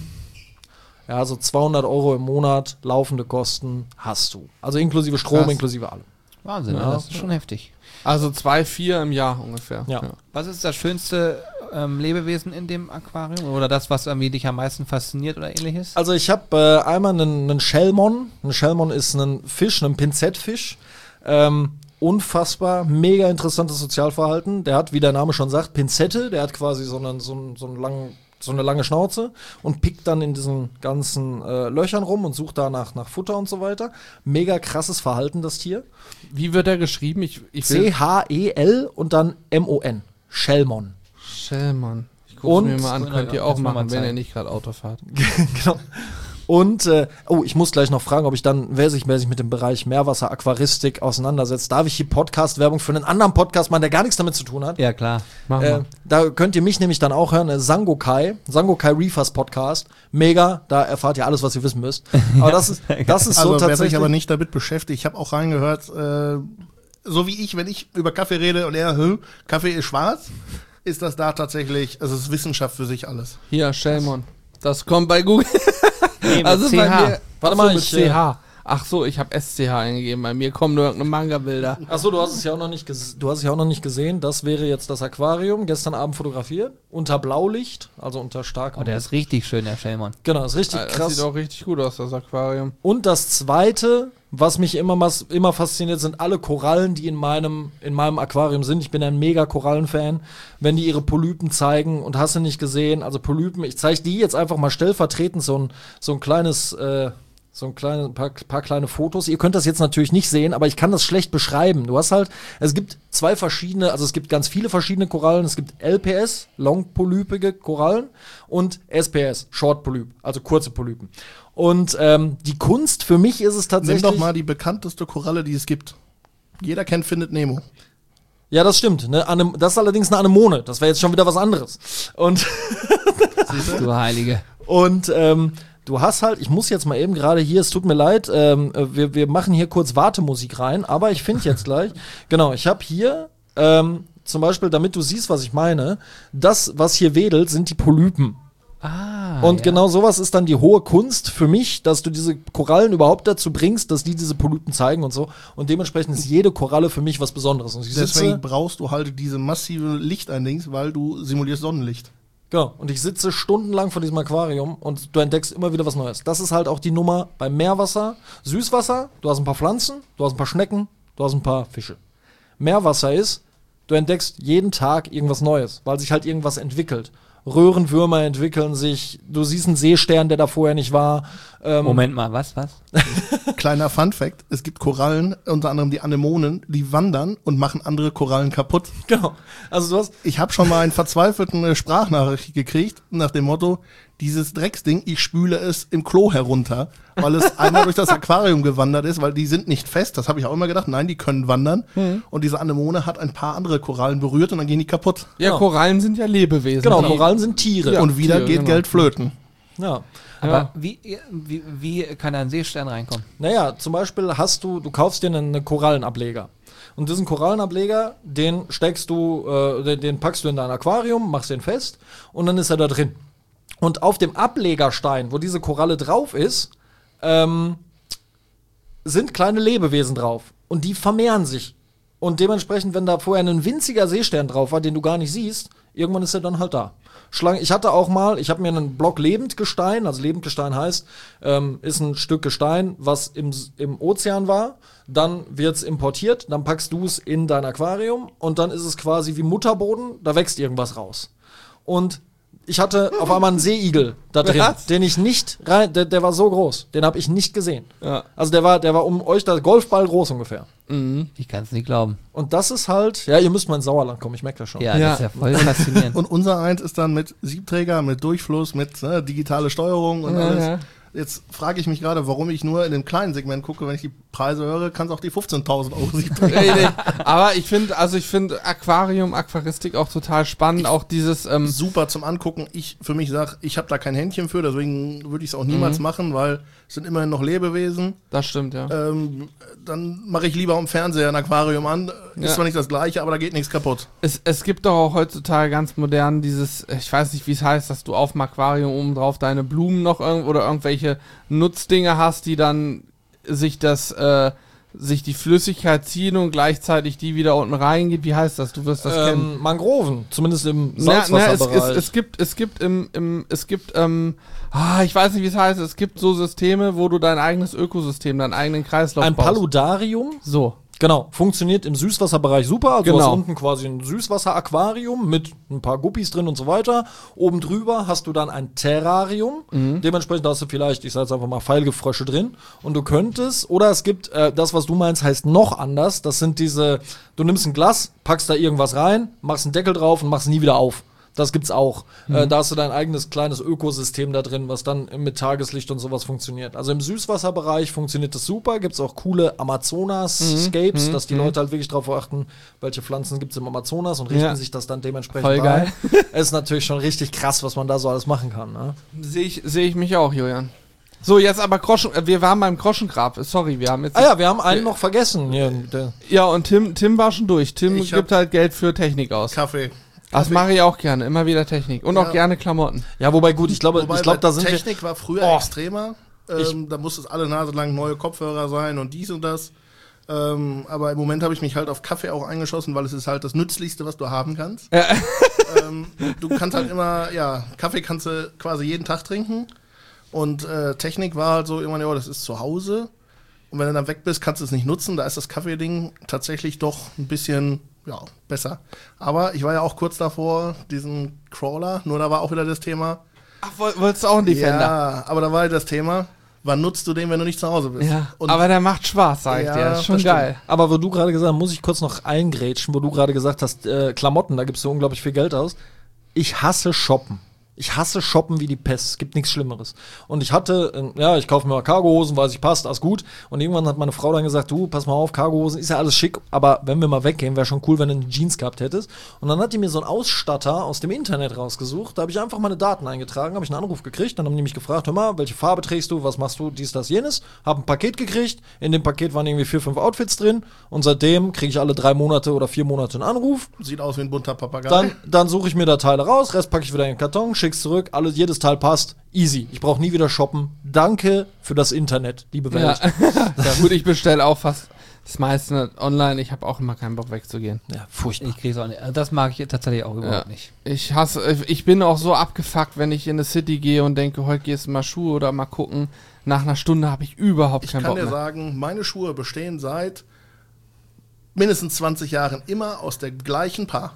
ja, so 200 € im Monat laufende Kosten hast du. Also inklusive Strom, krass. Inklusive allem. Wahnsinn, Ja. das ist schon heftig. Also 2,4 im Jahr ungefähr. Ja. Was ist das schönste Lebewesen in dem Aquarium? Oder das, was irgendwie dich am meisten fasziniert oder ähnliches? Also ich habe einmal einen Schelmon. Ein Schelmon ist ein Fisch, ein Pinzettfisch. unfassbar, mega interessantes Sozialverhalten. Der hat, wie der Name schon sagt, Pinzette. Der hat quasi so eine lange Schnauze und pickt dann in diesen ganzen Löchern rum und sucht da nach Futter und so weiter. Mega krasses Verhalten, das Tier. Wie wird er geschrieben? Ich will C-H-E-L und dann M-O-N. Schelmon. Schelmon. Ich gucke mir mal an, könnt ihr auch Kannst du mal machen, wenn zeigen. ihr nicht gerade Auto fahrt. Genau. Und, ich muss gleich noch fragen, ob ich dann, wer sich mit dem Bereich Meerwasser, Aquaristik auseinandersetzt, darf ich hier Podcast-Werbung für einen anderen Podcast machen, der gar nichts damit zu tun hat? Ja, klar. Mach mal. Da könnt ihr mich nämlich dann auch hören, Sangokai Reefers Podcast. Mega, da erfahrt ihr alles, was ihr wissen müsst. Aber das ist so Also wer sich tatsächlich. aber nicht damit beschäftigt, ich habe auch reingehört, so wie ich, wenn ich über Kaffee rede und Kaffee ist schwarz, ist das da tatsächlich, also es ist Wissenschaft für sich alles. Hier, Schelmon. Das kommt bei Google. Nee, Also mit bei CH. mir, Warte ach so, mal, mit ich, CH. Ach so, ich habe SCH eingegeben. Bei mir kommen nur irgendeine Manga-Bilder. Achso, du hast es ja auch noch nicht gesehen. Das wäre jetzt das Aquarium, gestern Abend fotografiert, unter Blaulicht, also unter starkem. Oh, der ist richtig schön, der Schelmon. Genau, ist richtig Das krass. sieht auch richtig gut aus, das Aquarium. Und das Zweite, was mich immer fasziniert, sind alle Korallen, die in meinem Aquarium sind. Ich bin ein mega Korallenfan. Wenn die ihre Polypen zeigen und hast du nicht gesehen, also Polypen, ich zeige die jetzt einfach mal stellvertretend so ein kleines, paar kleine Fotos. Ihr könnt das jetzt natürlich nicht sehen, aber ich kann das schlecht beschreiben. Du hast halt, es gibt es gibt ganz viele verschiedene Korallen. Es gibt LPS, longpolypige Korallen, und SPS, Short-Polyp, also kurze Polypen. Und die Kunst für mich ist es tatsächlich. Nimm doch mal die bekannteste Koralle, die es gibt. Jeder kennt Findet Nemo. Ja, das stimmt. Ne? Das ist allerdings eine Anemone. Das wäre jetzt schon wieder was anderes. Und Du Heilige. du hast halt, ich muss jetzt mal eben gerade hier, es tut mir leid, wir machen hier kurz Wartemusik rein, aber ich finde jetzt gleich, genau, ich habe hier zum Beispiel, damit du siehst, was ich meine, das, was hier wedelt, sind die Polypen. Ah, Und ja. genau sowas ist dann die hohe Kunst für mich, dass du diese Korallen überhaupt dazu bringst, dass die diese Polypen zeigen und so. Und dementsprechend ist jede Koralle für mich was Besonderes. Und ich Deswegen brauchst du halt diese massive Lichteindings, weil du simulierst Sonnenlicht. Genau, und ich sitze stundenlang vor diesem Aquarium und du entdeckst immer wieder was Neues. Das ist halt auch die Nummer beim Meerwasser. Süßwasser, du hast ein paar Pflanzen, du hast ein paar Schnecken, du hast ein paar Fische. Meerwasser ist, du entdeckst jeden Tag irgendwas Neues, weil sich halt irgendwas entwickelt. Röhrenwürmer entwickeln sich, du siehst einen Seestern, der da vorher nicht war. Moment mal, was? Kleiner Funfact, es gibt Korallen, unter anderem die Anemonen, die wandern und machen andere Korallen kaputt. Genau. Also du hast, Ich habe schon mal einen verzweifelten Sprachnachricht gekriegt, nach dem Motto, dieses Drecksding, ich spüle es im Klo herunter, weil es einmal durch das Aquarium gewandert ist, weil die sind nicht fest, das habe ich auch immer gedacht, nein, die können wandern. Und diese Anemone hat ein paar andere Korallen berührt und dann gehen die kaputt. Ja, Genau. Korallen sind ja Lebewesen. genau, Die- Korallen sind Tiere. Ja. Und wieder Tiere, geht genau. Geld flöten. Ja. Aber wie kann da ein Seestern reinkommen? Naja, zum Beispiel du kaufst dir einen Korallenableger. Und diesen Korallenableger, den packst du in dein Aquarium, machst den fest und dann ist er da drin. Und auf dem Ablegerstein, wo diese Koralle drauf ist, sind kleine Lebewesen drauf. Und die vermehren sich. Und dementsprechend, wenn da vorher ein winziger Seestern drauf war, den du gar nicht siehst, irgendwann ist er dann halt da. Ich habe mir einen Block Lebendgestein, also Lebendgestein heißt, ist ein Stück Gestein, was im Ozean war, dann wird's importiert, dann packst du es in dein Aquarium und dann ist es quasi wie Mutterboden, da wächst irgendwas raus. Und ich hatte auf einmal einen Seeigel da drin, Was? den ich nicht der war so groß, den habe ich nicht gesehen. Ja. Also der war um euch da Golfball groß ungefähr. Ich kann es nicht glauben. Und das ist halt, ja, ihr müsst mal ins Sauerland kommen, ich merke das schon. Ja, Ja. das ist ja voll faszinierend. Und unser eins ist dann mit Siebträger, mit Durchfluss, mit digitale Steuerung und Ja, alles. ja. Jetzt frage ich mich gerade, warum ich nur in dem kleinen Segment gucke. Wenn ich die Preise höre, kann es auch die 15.000 Euro Siebträger. Nee. Aber ich finde Aquarium, Aquaristik auch total spannend. Auch dieses, Super zum Angucken. Ich für mich sage, ich habe da kein Händchen für, deswegen würde ich es auch niemals machen, weil es sind immerhin noch Lebewesen. das stimmt, ja. Dann mache ich lieber am Fernseher ein Aquarium an. Ist Ja. zwar nicht das gleiche, aber da geht nichts kaputt. Es gibt doch auch heutzutage ganz modern dieses, ich weiß nicht, wie es heißt, dass du auf dem Aquarium oben drauf deine Blumen noch oder irgendwelche Nutzdinge hast, die dann sich die Flüssigkeit ziehen und gleichzeitig die wieder unten reingeht. Wie heißt das? Du wirst das kennen. Mangroven, zumindest im Es Salzwasserbereich. gibt ich weiß nicht, wie es heißt, es gibt so Systeme, wo du dein eigenes Ökosystem, deinen eigenen Kreislauf Ein baust. Paludarium. So. Genau, funktioniert im Süßwasserbereich super. Also du Genau. hast unten quasi ein Süßwasseraquarium mit ein paar Guppies drin und so weiter. Oben drüber hast du dann ein Terrarium. Dementsprechend hast du vielleicht, ich sage jetzt einfach mal, Pfeilgefrösche drin. Und du könntest, oder es gibt, das, was du meinst, heißt noch anders. Das sind diese, du nimmst ein Glas, packst da irgendwas rein, machst einen Deckel drauf und machst nie wieder auf. Das gibt's auch. Da hast du dein eigenes kleines Ökosystem da drin, was dann mit Tageslicht und sowas funktioniert. Also im Süßwasserbereich funktioniert das super. Gibt's auch coole Amazonas-Scapes, dass die Leute halt wirklich drauf achten, welche Pflanzen gibt's im Amazonas und richten sich das dann dementsprechend Voll geil. Es ist natürlich schon richtig krass, was man da so alles machen kann. Ne? Sehe ich mich auch, Julian. So, jetzt aber wir waren beim Groschengrab. Sorry, wir haben jetzt... Ah ja, wir haben einen noch vergessen. Hier, Ja, und Tim war schon durch. Tim Ich hab gibt halt Geld für Technik aus. Kaffee. Das mache ich auch gerne. Immer wieder Technik. Und auch Ja. gerne Klamotten. ja, wobei gut, ich glaube, da sind Technik war früher extremer. Da musste es alle Nase lang neue Kopfhörer sein und dies und das. Aber im Moment habe ich mich halt auf Kaffee auch eingeschossen, weil es ist halt das Nützlichste, was du haben kannst. Du kannst halt immer, Kaffee kannst du quasi jeden Tag trinken. Und Technik war halt so irgendwann, das ist zu Hause. Und wenn du dann weg bist, kannst du es nicht nutzen. Da ist das Kaffeeding tatsächlich doch ein bisschen, besser. Aber ich war ja auch kurz davor, diesen Crawler, nur da war auch wieder das Thema. Ach, wolltest du auch einen Defender? Ja, aber da war halt das Thema, wann nutzt du den, wenn du nicht zu Hause bist? Ja, Und aber der macht Spaß, sag ich Ja, dir. Das ist schon das geil. Aber wo du gerade gesagt hast, muss ich kurz noch eingrätschen, wo du gerade gesagt hast, Klamotten, da gibst du unglaublich viel Geld aus. Ich hasse Shoppen. Ich hasse Shoppen wie die Pest. Es gibt nichts Schlimmeres. Und ich hatte, ich kaufe mir mal Cargohosen, weiß ich, passt, alles gut. Und irgendwann hat meine Frau dann gesagt, du, pass mal auf, Cargohosen ist ja alles schick, aber wenn wir mal weggehen, wäre schon cool, wenn du eine Jeans gehabt hättest. Und dann hat die mir so einen Ausstatter aus dem Internet rausgesucht. Da habe ich einfach meine Daten eingetragen, habe ich einen Anruf gekriegt. Dann haben die mich gefragt, hör mal, welche Farbe trägst du, was machst du, dies, das, jenes. Habe ein Paket gekriegt. In dem Paket waren irgendwie 4, 5 Outfits drin. Und seitdem kriege ich alle 3 Monate oder 4 Monate einen Anruf. sieht aus wie ein bunter Papagei. Dann suche ich mir da Teile raus, Rest packe ich wieder in den Karton, schick's zurück, jedes Teil passt, easy. Ich brauche nie wieder shoppen. Danke für das Internet, liebe Welt. Ja, gut, ich bestelle auch fast das meiste online. Ich habe auch immer keinen Bock wegzugehen. Ja, furchtbar. Ich krieg's auch nicht. Das mag ich tatsächlich auch überhaupt nicht. Ich bin auch so abgefuckt, wenn ich in eine City gehe und denke, heute gehst du mal Schuhe oder mal gucken. Nach einer Stunde habe ich überhaupt Ich keinen kann Bock dir mehr. sagen, meine Schuhe bestehen seit mindestens 20 Jahren immer aus der gleichen Paar.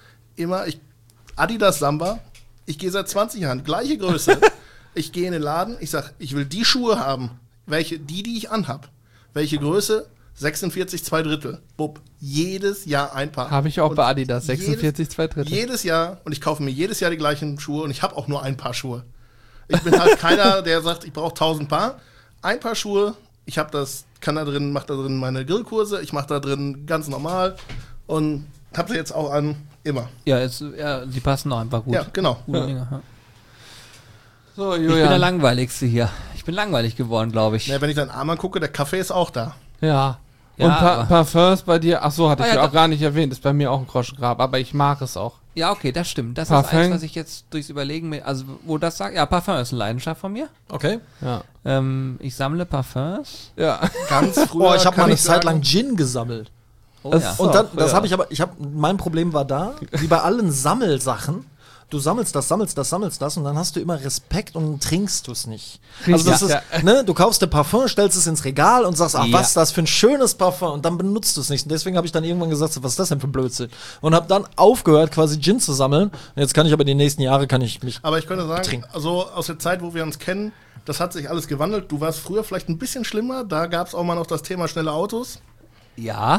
Adidas Samba. Ich gehe seit 20 Jahren, gleiche Größe. Ich gehe in den Laden, ich sag, ich will die Schuhe haben. Die ich anhab. Welche Größe? 46, 2/3. Bub. Jedes Jahr ein Paar. Habe ich auch Und bei Adidas, 46, 2/3. Jedes Jahr. Und ich kaufe mir jedes Jahr die gleichen Schuhe und ich habe auch nur ein Paar Schuhe. Ich bin halt keiner, der sagt, ich brauche 1000 Paar. Ein Paar Schuhe. Ich habe das, mache da drin meine Grillkurse. Ich mache da drin ganz normal. Und habe sie jetzt auch an, immer. Ja, die passen auch einfach gut. Ja, genau. Gute Dinge, ja. So, Ich bin der Julian. Langweiligste hier. Ich bin langweilig geworden, glaube ich. Ja, wenn ich deinen Arm angucke, der Kaffee ist auch da. Ja. Ja, Und aber- Parfums bei dir, ach so, hatte Ah, ich ja, auch da- gar nicht erwähnt, ist bei mir auch ein Groschengrab, aber ich mag es auch. Ja, okay, das stimmt. Das Parfum. ist eins, was ich jetzt durchs Überlegen mir, also wo das sagt, ja, Parfum ist eine Leidenschaft von mir. Okay. Ja. Ich sammle Parfums. Ja. Ganz früher. Oh, ich habe kann mal eine ich Zeit sagen, lang Gin gesammelt. Oh, Das- ja. So, Und dann, das ja. habe ich mein Problem war da, wie bei allen Sammelsachen, du sammelst das und dann hast du immer Respekt und dann trinkst du es nicht. Also das Richtig, ist, ne, du kaufst dir Parfum, stellst es ins Regal und sagst, ach, Ja. was ist das für ein schönes Parfum und dann benutzt du es nicht. Und deswegen habe ich dann irgendwann gesagt, so, was ist das denn für ein Blödsinn? Und habe dann aufgehört, quasi Gin zu sammeln. Und jetzt kann ich aber die nächsten Jahre, mich Aber ich könnte sagen, Trinken. also aus der Zeit, wo wir uns kennen, das hat sich alles gewandelt. Du warst früher vielleicht ein bisschen schlimmer. Da gab es auch mal noch das Thema schnelle Autos. Ja.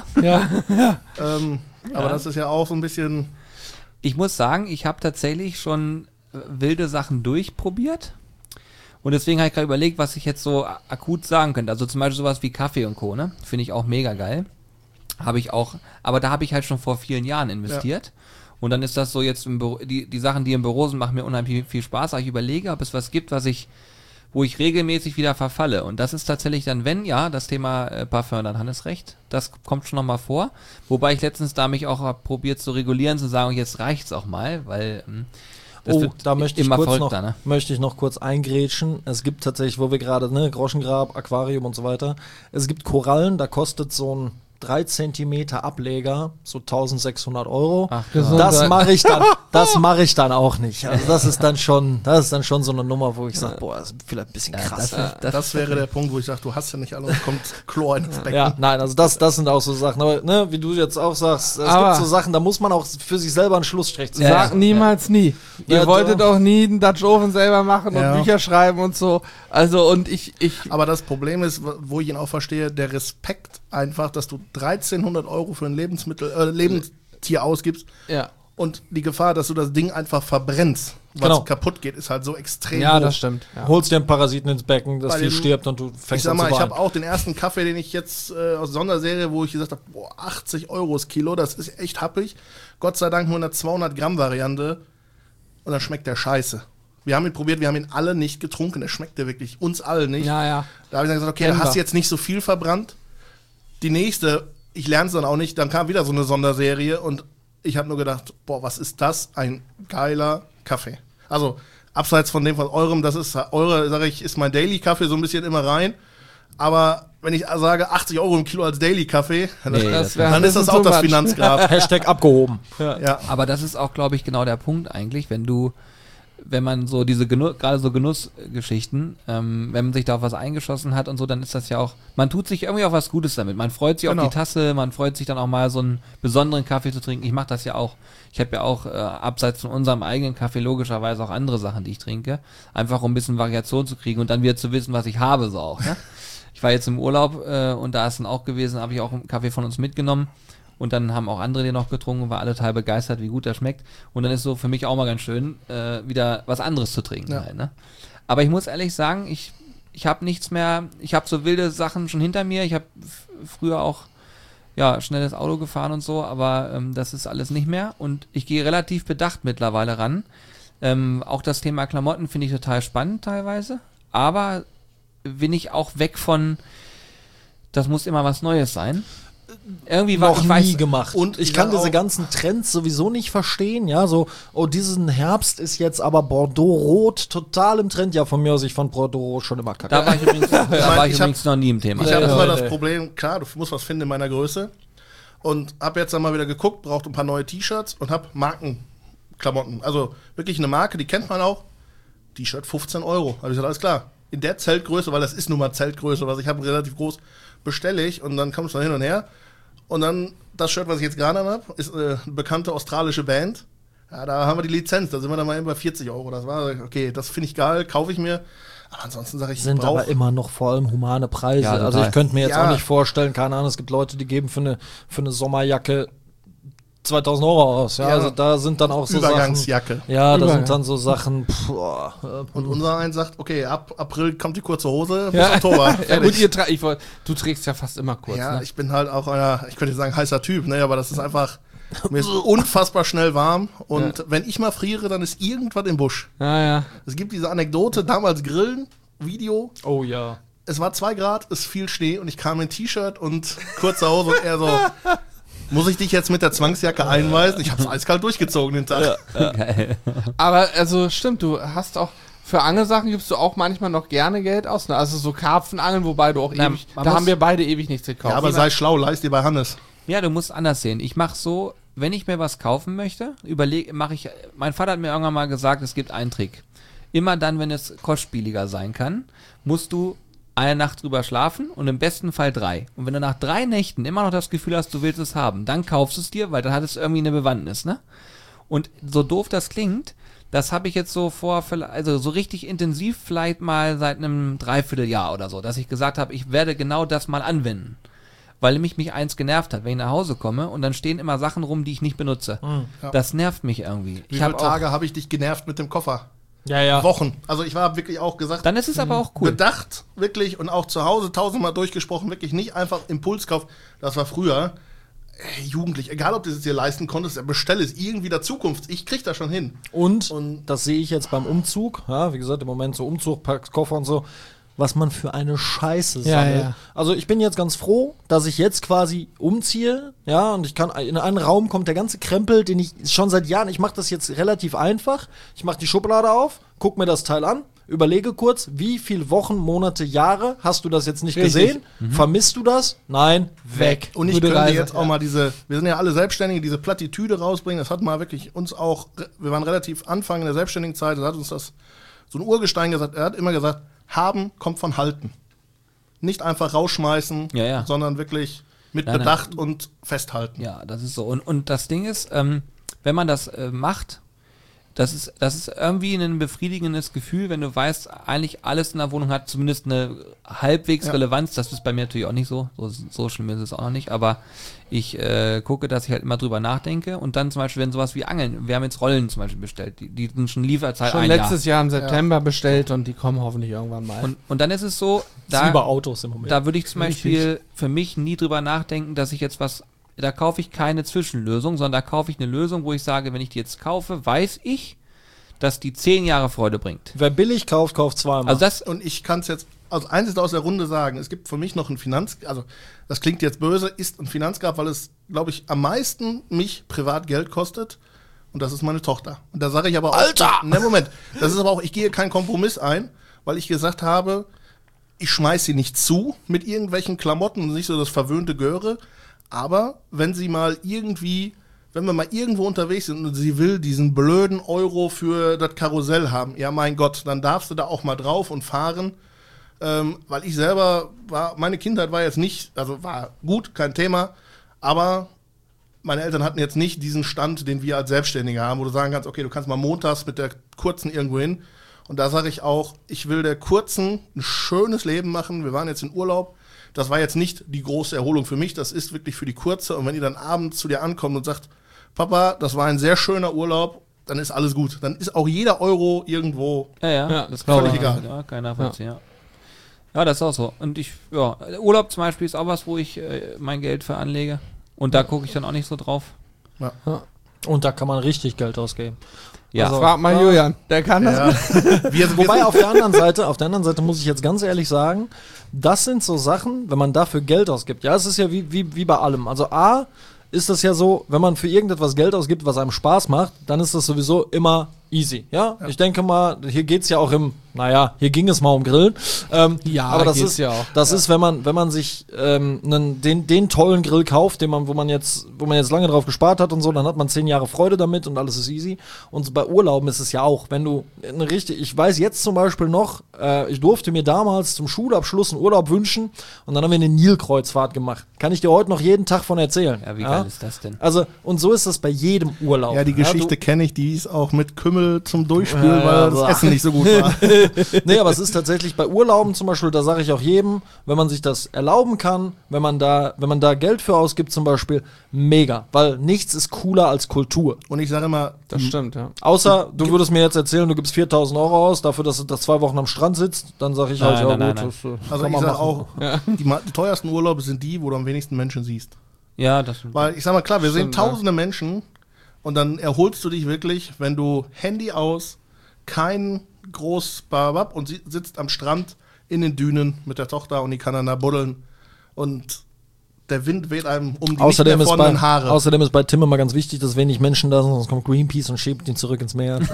Aber das ist ja auch so ein bisschen. Ich muss sagen, ich habe tatsächlich schon wilde Sachen durchprobiert. Und deswegen habe ich gerade überlegt, was ich jetzt so akut sagen könnte. Also zum Beispiel sowas wie Kaffee und Co. Ne? Finde ich auch mega geil. Habe ich auch, aber da habe ich halt schon vor vielen Jahren investiert. Und dann ist das so jetzt im Büro, die Sachen, die im Büro sind, machen mir unheimlich viel Spaß. Aber ich überlege, ob es was gibt, wo ich regelmäßig wieder verfalle. Und das ist tatsächlich dann, wenn, ja, das Thema Parfum, dann Hannes recht. Das kommt schon nochmal vor. Wobei ich letztens da mich auch hab probiert zu regulieren, zu sagen, jetzt reicht's auch mal, weil das Oh, wird da möchte ich, immer kurz verrückter, noch, ne? möchte ich noch kurz eingrätschen. Es gibt tatsächlich, wo wir gerade, Groschengrab, Aquarium und so weiter. Es gibt Korallen, da kostet so ein 3 Zentimeter Ableger, so 1.600 €. Ach, Das mache ich dann auch nicht. Also das ist dann schon so eine Nummer, wo ich sage, boah, das ist vielleicht ein bisschen krass. Das wäre der Punkt, wo ich sage, du hast ja nicht alle und kommt Chlor ins Becken. Ja, nein, also das sind auch so Sachen. Aber ne, wie du jetzt auch sagst, es gibt so Sachen, da muss man auch für sich selber einen Schlussstrich ziehen. Sag niemals nie. Ihr Ja, wolltet auch nie einen Dutch Oven selber machen und Bücher schreiben und so. Also und ich Aber das Problem ist, wo ich ihn auch verstehe, der Respekt einfach, dass du 1.300 € für ein Lebenstier ausgibst ja. und die Gefahr, dass du das Ding einfach verbrennst, was Genau. kaputt geht, ist halt so extrem Ja, hoch. das stimmt. Ja. Holst dir einen Parasiten ins Becken, das Bei Vieh dem- stirbt und du Ich fängst sag an mal, zu ich habe weinen. auch den ersten Kaffee, den ich jetzt aus Sonderserie, wo ich gesagt habe, 80 € das Kilo, das ist echt happig. Gott sei Dank nur eine 200 Gramm Variante und dann schmeckt der scheiße. Wir haben ihn probiert, wir haben ihn alle nicht getrunken, der schmeckte wirklich uns allen nicht. Ja, ja. Da habe ich dann gesagt, okay, da hast du jetzt nicht so viel verbrannt. Die nächste, ich lerne es dann auch nicht, dann kam wieder so eine Sonderserie und ich habe nur gedacht, boah, was ist das? Ein geiler Kaffee. Also, abseits von dem von eurem, das ist eure, sage ich, ist mein Daily-Kaffee so ein bisschen immer rein. Aber wenn ich sage 80 € im Kilo als Daily-Kaffee, Nee, Das wär ein dann ist das bisschen auch too das much. Finanzgrab. Hashtag abgehoben. Ja. Aber das ist auch, glaube ich, genau der Punkt eigentlich, wenn man so diese gerade so Genussgeschichten, wenn man sich da auf was eingeschossen hat und so, dann ist das ja auch, man tut sich irgendwie auch was Gutes damit. Man freut sich Genau. auf die Tasse, man freut sich dann auch mal so einen besonderen Kaffee zu trinken. Ich mache das ja auch. Ich habe ja auch abseits von unserem eigenen Kaffee logischerweise auch andere Sachen, die ich trinke. Einfach um ein bisschen Variation zu kriegen und dann wieder zu wissen, was ich habe so auch. Ne? Ich war jetzt im Urlaub und da ist dann auch gewesen, habe ich auch einen Kaffee von uns mitgenommen. Und dann haben auch andere den noch getrunken, war alle total begeistert, wie gut der schmeckt. Und dann ist so für mich auch mal ganz schön, wieder was anderes zu trinken. Ja. Halt, ne? Aber ich muss ehrlich sagen, ich habe nichts mehr, ich habe so wilde Sachen schon hinter mir. Ich habe früher auch schnelles Auto gefahren und so, aber das ist alles nicht mehr. Und ich gehe relativ bedacht mittlerweile ran. Auch das Thema Klamotten finde ich total spannend teilweise. Aber bin ich auch weg von, das muss immer was Neues sein. Irgendwie war Noch nie gemacht. Und ich ich kann sag diese auch- ganzen Trends sowieso nicht verstehen. Ja, so, diesen Herbst ist jetzt aber Bordeaux-Rot total im Trend. Ja, von mir aus, ich fand Bordeaux schon immer kacke. Da war ich übrigens, ich hab- noch nie im Thema. Ich habe immer das nee. Problem, klar, du musst was finden in meiner Größe. Und habe jetzt dann mal wieder geguckt, braucht ein paar neue T-Shirts und habe Markenklamotten. Also wirklich eine Marke, die kennt man auch. T-Shirt 15 €. Habe ich gesagt, alles klar. In der Zeltgröße, weil das ist nun mal Zeltgröße, was ich habe, relativ groß, bestelle ich. Und dann kommst du hin und her. Und dann das Shirt, was ich jetzt gerade habe, ist eine bekannte australische Band. Ja, da haben wir die Lizenz, da sind wir dann mal über 40 €. Das war, okay, das finde ich geil, kaufe ich mir. Aber ansonsten sage ich, ich Sind brauche... aber immer noch vor allem humane Preise. Ja, total. Also ich könnte mir jetzt Ja. auch nicht vorstellen, keine Ahnung, es gibt Leute, die geben für eine Sommerjacke 2.000 € aus. Ja, Ja. also da sind dann auch so Sachen. Übergangsjacke. Ja, da Übergang. sind dann so Sachen. Und unser eins sagt, okay, ab April kommt die kurze Hose bis Ja. Oktober. Ja, gut, Fertig. du trägst ja fast immer kurz. Ja, Ne? ich bin halt auch einer, ich könnte sagen, heißer Typ, ne, aber das ist einfach, mir ist unfassbar schnell warm und wenn ich mal friere, dann ist irgendwas im Busch. Ja. Es gibt diese Anekdote, damals Grillen, Video, Oh ja. es war 2 Grad, es fiel Schnee und ich kam in T-Shirt und kurze Hose und er so, muss ich dich jetzt mit der Zwangsjacke einweisen? Ich hab's eiskalt durchgezogen den Tag. Geil. Aber also stimmt, du hast auch für Angelsachen gibst du auch manchmal noch gerne Geld aus. Ne? Also so Karpfenangeln, wobei du auch Na, ewig, man da muss- haben wir beide ewig nichts gekauft. Ja, aber sei schlau, leist dir bei Hannes. Ja, du musst anders sehen. Ich mache so, wenn ich mir was kaufen möchte, mein Vater hat mir irgendwann mal gesagt, es gibt einen Trick. Immer dann, wenn es kostspieliger sein kann, musst du eine Nacht drüber schlafen und im besten Fall 3. Und wenn du nach 3 Nächten immer noch das Gefühl hast, du willst es haben, dann kaufst du es dir, weil dann hat es irgendwie eine Bewandtnis, ne? Und so doof das klingt, das habe ich jetzt so also so richtig intensiv vielleicht mal seit einem Dreivierteljahr oder so, dass ich gesagt habe, ich werde genau das mal anwenden. Weil mich eins genervt hat, wenn ich nach Hause komme und dann stehen immer Sachen rum, die ich nicht benutze. Ja. Das nervt mich irgendwie. Wie Ich viele habe Tage habe ich dich genervt mit dem Koffer? Ja. Wochen. Also ich war wirklich auch gesagt, dann ist es aber auch cool. bedacht, wirklich, und auch zu Hause 1000-mal durchgesprochen, wirklich nicht einfach Impulskauf. Das war früher jugendlich, egal ob du es dir leisten konntest, bestell es irgendwie der Zukunft. Ich krieg das schon hin. Und Und- das sehe ich jetzt beim Umzug. Ja, wie gesagt, im Moment so Umzug, packt Koffer und so. Was man für eine Scheiße sammelt. ja. Also ich bin jetzt ganz froh, dass ich jetzt quasi umziehe, ja, und ich kann in einen Raum kommt der ganze Krempel, den ich schon seit Jahren, ich mache das jetzt relativ einfach. Ich mache die Schublade auf, guck mir das Teil an, überlege kurz, wie viele Wochen, Monate, Jahre hast du das jetzt nicht Richtig. gesehen? Vermisst du das? Nein, weg. Und ich Gute könnte Reise, jetzt auch mal wir sind ja alle Selbstständige, diese Plattitüde rausbringen. Das hat mal wirklich uns auch, wir waren relativ Anfang in der selbstständigen Zeit, da hat uns das so ein Urgestein gesagt, er hat immer gesagt, haben kommt von halten. Nicht einfach rausschmeißen, Ja. sondern wirklich mit Nein, Bedacht und festhalten. Ja, das ist so. Und das Ding ist, wenn man das macht, das ist irgendwie ein befriedigendes Gefühl, wenn du weißt, eigentlich alles in der Wohnung hat zumindest eine halbwegs Relevanz. Das ist bei mir natürlich auch nicht so. So schlimm ist es auch noch nicht. Aber ich gucke, dass ich halt immer drüber nachdenke. Und dann zum Beispiel, wenn sowas wie Angeln, wir haben jetzt Rollen zum Beispiel bestellt, die sind schon Lieferzeit Schon ein letztes Jahr im September bestellt und die kommen hoffentlich irgendwann mal. Und dann ist es so, Das ist wie bei Autos im Moment. da würde ich zum Beispiel für mich nie drüber nachdenken, dass ich jetzt da kaufe ich keine Zwischenlösung, sondern da kaufe ich eine Lösung, wo ich sage, wenn ich die jetzt kaufe, weiß ich, dass die 10 Jahre Freude bringt. Wer billig kauft, kauft zweimal. Also das, Und ich kann es jetzt als einziges aus der Runde sagen, es gibt für mich noch ein also das klingt jetzt böse, ist ein Finanzgrab, weil es, glaube ich, am meisten mich privat Geld kostet. Und das ist meine Tochter. Und da sage ich aber auch, Alter! Ne, Moment, das ist aber auch, ich gehe keinen Kompromiss ein, weil ich gesagt habe, ich schmeiß sie nicht zu mit irgendwelchen Klamotten und nicht so das verwöhnte Göre. Aber wenn wir mal irgendwo unterwegs sind und sie will diesen blöden Euro für das Karussell haben, ja mein Gott, dann darfst du da auch mal drauf und fahren. Weil ich selber meine Kindheit war jetzt nicht, also war gut, kein Thema, aber meine Eltern hatten jetzt nicht diesen Stand, den wir als Selbstständige haben, wo du sagen kannst, okay, du kannst mal montags mit der Kurzen irgendwo hin. Und da sage ich auch, ich will der Kurzen ein schönes Leben machen. Wir waren jetzt in Urlaub. Das war jetzt nicht die große Erholung für mich, das ist wirklich für die Kurze. Und wenn die dann abends zu dir ankommt und sagt, Papa, das war ein sehr schöner Urlaub, dann ist alles gut. Dann ist auch jeder Euro irgendwo. ja, das glaube völlig ich. egal. Ja, kein Nachvollziehen, ja. Ja, das ist auch so. Und Urlaub zum Beispiel ist auch was, wo ich mein Geld für anlege. Und da gucke ich dann auch nicht so drauf. Und da kann man richtig Geld ausgeben. Ja. Also, Frag mal Julian, der kann das. Ja. Wobei auf der anderen Seite muss ich jetzt ganz ehrlich sagen, das sind so Sachen, wenn man dafür Geld ausgibt. Ja, es ist ja wie bei allem. Also A, ist das ja so, wenn man für irgendetwas Geld ausgibt, was einem Spaß macht, dann ist das sowieso immer easy. Ja, ich denke mal, hier geht's ja auch hier ging es mal um Grillen. Ja, aber das geht's ist ja auch. Das ist, wenn man sich den tollen Grill kauft, wo man jetzt lange drauf gespart hat und so, dann hat man 10 Jahre Freude damit und alles ist easy. Und bei Urlauben ist es ja auch, wenn du ich weiß jetzt zum Beispiel noch, ich durfte mir damals zum Schulabschluss einen Urlaub wünschen und dann haben wir eine Nilkreuzfahrt gemacht. Kann ich dir heute noch jeden Tag von erzählen. Ja, wie geil ist das denn? Also, und so ist das bei jedem Urlaub. Ja, die Geschichte kenne ich, die ist auch mit Kümmel zum Durchspülen, weil das boah. Essen nicht so gut war. Nee, aber es ist tatsächlich bei Urlauben zum Beispiel, da sage ich auch jedem, wenn man sich das erlauben kann, wenn man da Geld für ausgibt zum Beispiel, mega. Weil nichts ist cooler als Kultur. Und ich sage immer, Das stimmt, ja. Außer, du würdest mir jetzt erzählen, du gibst 4.000 Euro aus, dafür, dass du da 2 Wochen am Strand sitzt, dann sage ich halt, Nein, ja nein, gut, nein. das also kann ich man sage machen. auch, die teuersten Urlaube sind die, wo du am wenigsten Menschen siehst. Ja, das Weil ich sag mal, klar, wir sehen Stimmt, ja. tausende Menschen und dann erholst du dich wirklich, wenn du Handy aus, kein groß Babab und sitzt am Strand in den Dünen mit der Tochter und die kann dann da buddeln und der Wind weht einem um die Außerdem nicht ist, mehr Haare. außerdem ist bei Tim immer ganz wichtig, dass wenig Menschen da sind, sonst kommt Greenpeace und schiebt ihn zurück ins Meer.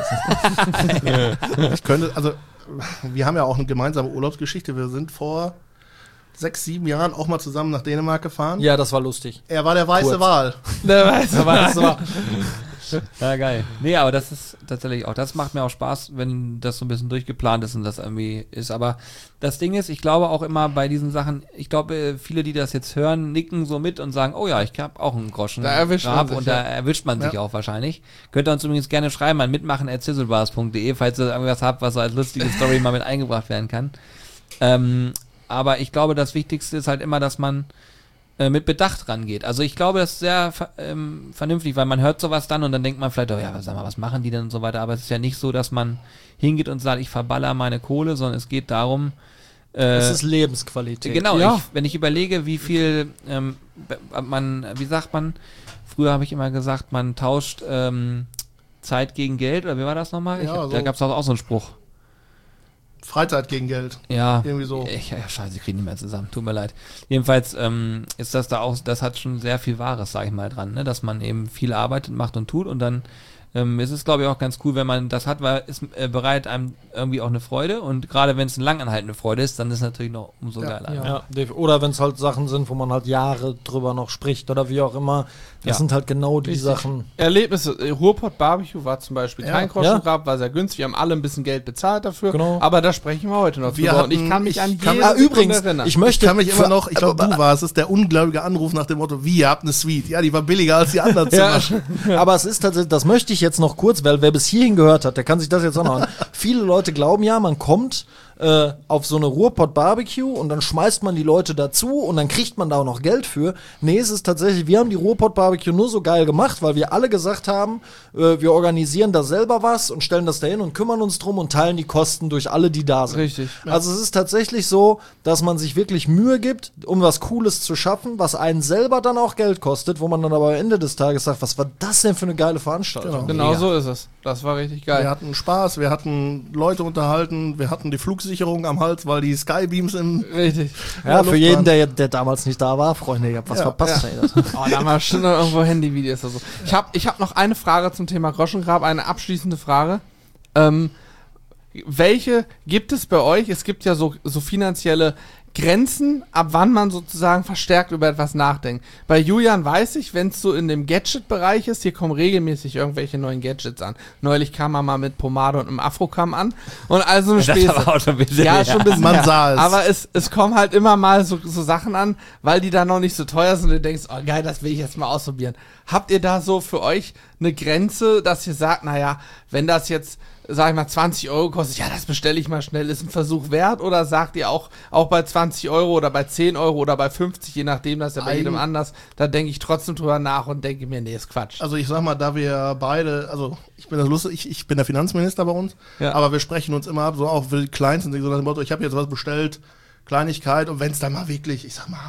Wir haben ja auch eine gemeinsame Urlaubsgeschichte. Wir sind vor 6, 7 Jahren auch mal zusammen nach Dänemark gefahren. Ja, das war lustig. Er war der weiße Kurz. Wal. Der weiß. Aber das war, Ja, geil. Nee, aber das ist tatsächlich auch, das macht mir auch Spaß, wenn das so ein bisschen durchgeplant ist und das irgendwie ist. Aber das Ding ist, ich glaube auch immer bei diesen Sachen, ich glaube, viele, die das jetzt hören, nicken so mit und sagen, oh ja, ich habe auch einen Groschen. Da erwischt man sich, und ja. da erwischt man sich Ja. auch wahrscheinlich. Könnt ihr uns übrigens gerne schreiben an mitmachen@zizzlebars.de, falls ihr irgendwas habt, was so als lustige Story mal mit eingebracht werden kann. Aber ich glaube, das Wichtigste ist halt immer, dass man mit Bedacht rangeht. Also ich glaube, das ist sehr vernünftig, weil man hört sowas dann und dann denkt man vielleicht, oh ja, sag mal, was machen die denn und so weiter, aber es ist ja nicht so, dass man hingeht und sagt, ich verballer meine Kohle, sondern es geht darum, es ist Lebensqualität. genau, Ja. wenn ich überlege, wie viel wie sagt man, früher habe ich immer gesagt, man tauscht Zeit gegen Geld, oder wie war das nochmal? Ja, Da so. gab es auch so einen Spruch. Freizeit gegen Geld. Ja, Irgendwie so. Scheiße, ich kriege nicht mehr zusammen, tut mir leid. Jedenfalls ist das da auch, das hat schon sehr viel Wahres, sag ich mal, dran, ne? Dass man eben viel arbeitet, macht und tut und dann Es ist, glaube ich, auch ganz cool, wenn man das hat, weil es bereitet einem irgendwie auch eine Freude und gerade wenn es eine langanhaltende Freude ist, dann ist es natürlich noch umso geiler. Ja, oder wenn es halt Sachen sind, wo man halt Jahre drüber noch spricht oder wie auch immer. Das sind halt genau die Sachen. Erlebnisse. Ruhrpott Barbecue war zum Beispiel kein Groschengrab, war sehr günstig. Wir haben alle ein bisschen Geld bezahlt dafür. Genau. Aber da sprechen wir heute noch drüber. Und ich kann mich an jede übrigens, Sekunde erinnern. Ich kann mich immer noch, ich glaube, du warst es, der ungläubige Anruf nach dem Motto, wie, ihr habt eine Suite. Ja, die war billiger als die anderen Zimmer. Aber es ist tatsächlich, das möchte ich jetzt noch kurz, weil wer bis hierhin gehört hat, der kann sich das jetzt auch noch an. Viele Leute glauben ja, man kommt auf so eine Ruhrpott-Barbecue und dann schmeißt man die Leute dazu und dann kriegt man da auch noch Geld für. Nee, es ist tatsächlich, wir haben die Ruhrpott-Barbecue nur so geil gemacht, weil wir alle gesagt haben, wir organisieren da selber was und stellen das dahin und kümmern uns drum und teilen die Kosten durch alle, die da sind. Richtig. Also es ist tatsächlich so, dass man sich wirklich Mühe gibt, um was Cooles zu schaffen, was einen selber dann auch Geld kostet, wo man dann aber am Ende des Tages sagt, was war das denn für eine geile Veranstaltung? Genau so ist es. Das war richtig geil. Wir hatten Spaß, wir hatten Leute unterhalten, wir hatten die Flugsicherung am Hals, weil die Skybeams im Richtig. Ja, für jeden, der damals nicht da war, Freunde, ihr habt was verpasst. Ja. Oh, da haben wir schon noch irgendwo Handyvideos oder so. Ich hab noch eine Frage zum Thema Groschengrab, eine abschließende Frage. Welche gibt es bei euch? Es gibt ja so finanzielle Grenzen, ab wann man sozusagen verstärkt über etwas nachdenkt. Bei Julian weiß ich, wenn es so in dem Gadget-Bereich ist, hier kommen regelmäßig irgendwelche neuen Gadgets an. Neulich kam er mal mit Pomade und einem Afrokamm an und also eine Späße. Das war auch schon ein bisschen, ja, schon ein bisschen Man mehr. sah es. Aber es kommen halt immer mal so Sachen an, weil die da noch nicht so teuer sind und du denkst, oh geil, das will ich jetzt mal ausprobieren. Habt ihr da so für euch eine Grenze, dass ihr sagt, naja, wenn das jetzt, sag ich mal, 20 Euro kostet, ja, das bestelle ich mal schnell, ist ein Versuch wert? Oder sagt ihr auch bei 20 Euro oder bei 10 Euro oder bei 50, je nachdem, das ist ja bei jedem anders, da denke ich trotzdem drüber nach und denke mir, nee, ist Quatsch. Also ich sag mal, da wir beide, also ich bin der Finanzminister bei uns, aber wir sprechen uns immer ab, so auch für die Kleinsten, so nach dem Motto, ich habe jetzt was bestellt, Kleinigkeit, und wenn es dann mal wirklich, ich sag mal,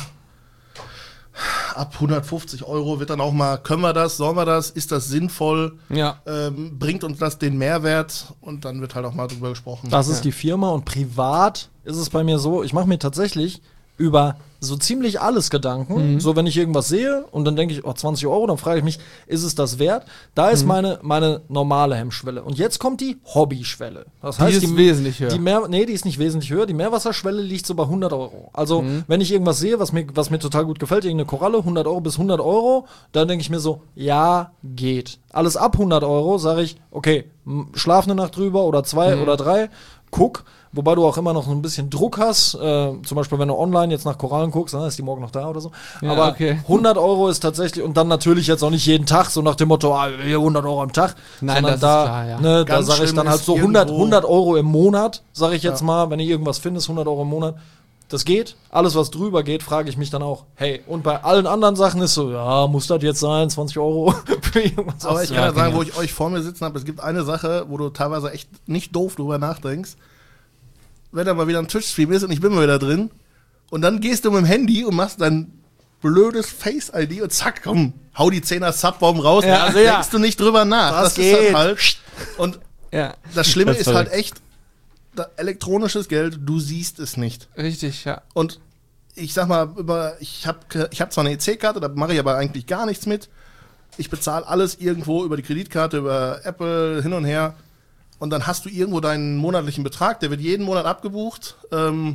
ab 150 Euro wird dann auch mal, können wir das, sollen wir das, ist das sinnvoll, bringt uns das den Mehrwert, und dann wird halt auch mal drüber gesprochen. Das ist die Firma, und privat ist es bei mir so, ich mache mir tatsächlich über so ziemlich alles Gedanken. So, wenn ich irgendwas sehe und dann denke ich, oh, 20 Euro, dann frage ich mich, ist es das wert? Da ist meine normale Hemmschwelle. Und jetzt kommt die Hobbyschwelle. Das heißt, die ist wesentlich höher. Die ist nicht wesentlich höher. Die Meerwasserschwelle liegt so bei 100 Euro. Also, wenn ich irgendwas sehe, was mir total gut gefällt, irgendeine Koralle, 100 Euro bis 100 Euro, dann denke ich mir so, ja, geht. Alles ab 100 Euro sage ich, okay, schlaf eine Nacht drüber oder 2 oder 3, guck. Wobei du auch immer noch ein bisschen Druck hast. Zum Beispiel, wenn du online jetzt nach Korallen guckst, ist die morgen noch da oder so. Ja, aber okay. 100 Euro ist tatsächlich, und dann natürlich jetzt auch nicht jeden Tag, so nach dem Motto, 100 Euro am Tag. Nein, sondern das ist da, klar, ja. da Ganz sage ich schlimm dann halt ist so 100 irgendwo- Euro im Monat, sage ich jetzt mal, wenn ich irgendwas finde, ist 100 Euro im Monat. Das geht. Alles, was drüber geht, frage ich mich dann auch, hey, und bei allen anderen Sachen ist so, ja, muss das jetzt sein, 20 Euro für irgendwas. Aber ich kann ja sagen, wo ich euch vor mir sitzen habe, es gibt eine Sache, wo du teilweise echt nicht doof drüber nachdenkst. Wenn da mal wieder ein Twitch-Stream ist und ich bin mal wieder drin, und dann gehst du mit dem Handy und machst dein blödes Face-ID und zack, komm, hau die 10er Subbomben raus, Ja, da denkst du nicht drüber nach. Das ist geht. halt. Und Ja, das Schlimme Das ist ist halt verrückt. echt, elektronisches Geld, du siehst es nicht. richtig, ja. Und ich sag mal, ich hab zwar eine EC-Karte, da mache ich aber eigentlich gar nichts mit. Ich bezahle alles irgendwo über die Kreditkarte, über Apple, hin und her. Und dann hast du irgendwo deinen monatlichen Betrag, der wird jeden Monat abgebucht. Und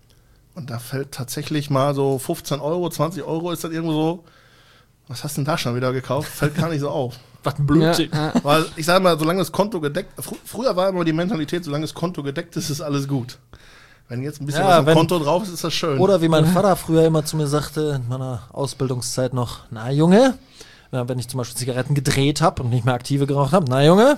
da fällt tatsächlich mal so 15 Euro, 20 Euro ist dann irgendwo so. Was hast du denn da schon wieder gekauft? Fällt gar nicht so auf. Was ein Blödsinn. Ja. Weil ich sage mal, solange das Konto gedeckt, früher war immer die Mentalität, solange das Konto gedeckt ist, ist alles gut. Wenn jetzt ein bisschen Ja, was am wenn- Konto drauf ist, ist das schön. Oder wie mein Vater früher immer zu mir sagte, in meiner Ausbildungszeit noch, na Junge, wenn ich zum Beispiel Zigaretten gedreht habe und nicht mehr aktive geraucht habe, na Junge,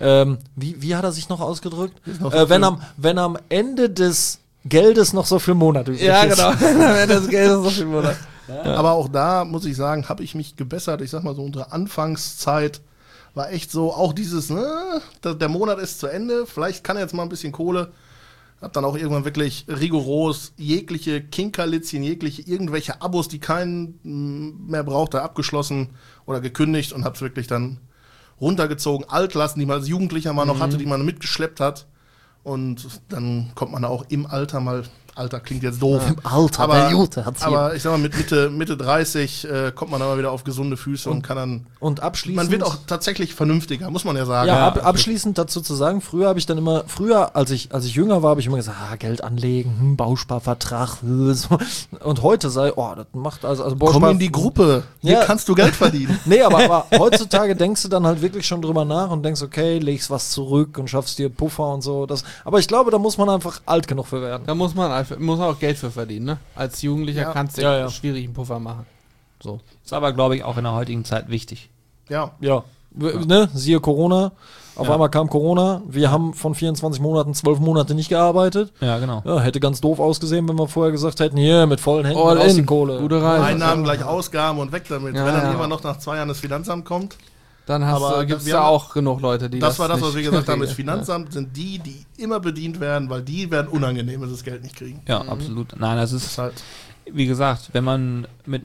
wie hat er sich noch ausgedrückt? Wenn am Ende des Geldes noch so viel Monat übrig Ja, ist. genau. Wenn das Geld ist so viel Monat. Aber auch da muss ich sagen, habe ich mich gebessert. Ich sag mal so, unsere Anfangszeit war echt so, auch dieses, der Monat ist zu Ende, vielleicht kann er jetzt mal ein bisschen Kohle. Hab dann auch irgendwann wirklich rigoros jegliche Kinkerlitzchen, irgendwelche Abos, die keinen mehr brauchte, abgeschlossen oder gekündigt, und hab's wirklich dann runtergezogen. Altlasten, die man als Jugendlicher mal noch hatte, die man mitgeschleppt hat. Und dann kommt man auch im Alter mal Alter klingt jetzt doof. Im Alter, aber, der Jute hat's hier. aber ich sag mal, mit Mitte 30 kommt man aber wieder auf gesunde Füße und kann dann. Und abschließend. Man wird auch tatsächlich vernünftiger, muss man ja sagen. Ja, abschließend dazu zu sagen, früher, als ich jünger war, habe ich immer gesagt, Geld anlegen, Bausparvertrag, so. Und heute das macht also Komm in die Gruppe, hier Ja. kannst du Geld verdienen. Nee, aber heutzutage denkst du dann halt wirklich schon drüber nach und denkst, okay, legst was zurück und schaffst dir Puffer und so. Aber ich glaube, da muss man einfach alt genug für werden. Da muss man auch Geld für verdienen, ne? Als Jugendlicher Ja. kannst du Ja. schwierig einen Puffer machen. So. Ist aber, glaube ich, auch in der heutigen Zeit wichtig. Ja. Ja. Ne? Siehe Corona. Auf Ja. einmal kam Corona. Wir haben von 24 Monaten 12 Monate nicht gearbeitet. Ja, genau. Ja, hätte ganz doof ausgesehen, wenn wir vorher gesagt hätten, hier, mit vollen Händen All raus in. die Kohle. Gute Reise. Einnahmen gleich Ausgaben und weg damit. Ja, Wenn dann ja. immer noch nach 2 Jahren das Finanzamt kommt. Dann Aber gibt es wir da haben- auch genug Leute, die Das war das, was nicht wir gesagt haben. Das regeln. Finanzamt sind die immer bedient werden, weil die werden unangenehm, wenn sie das Geld nicht kriegen. Ja, absolut. Nein, das Das ist, ist halt. wie gesagt, wenn man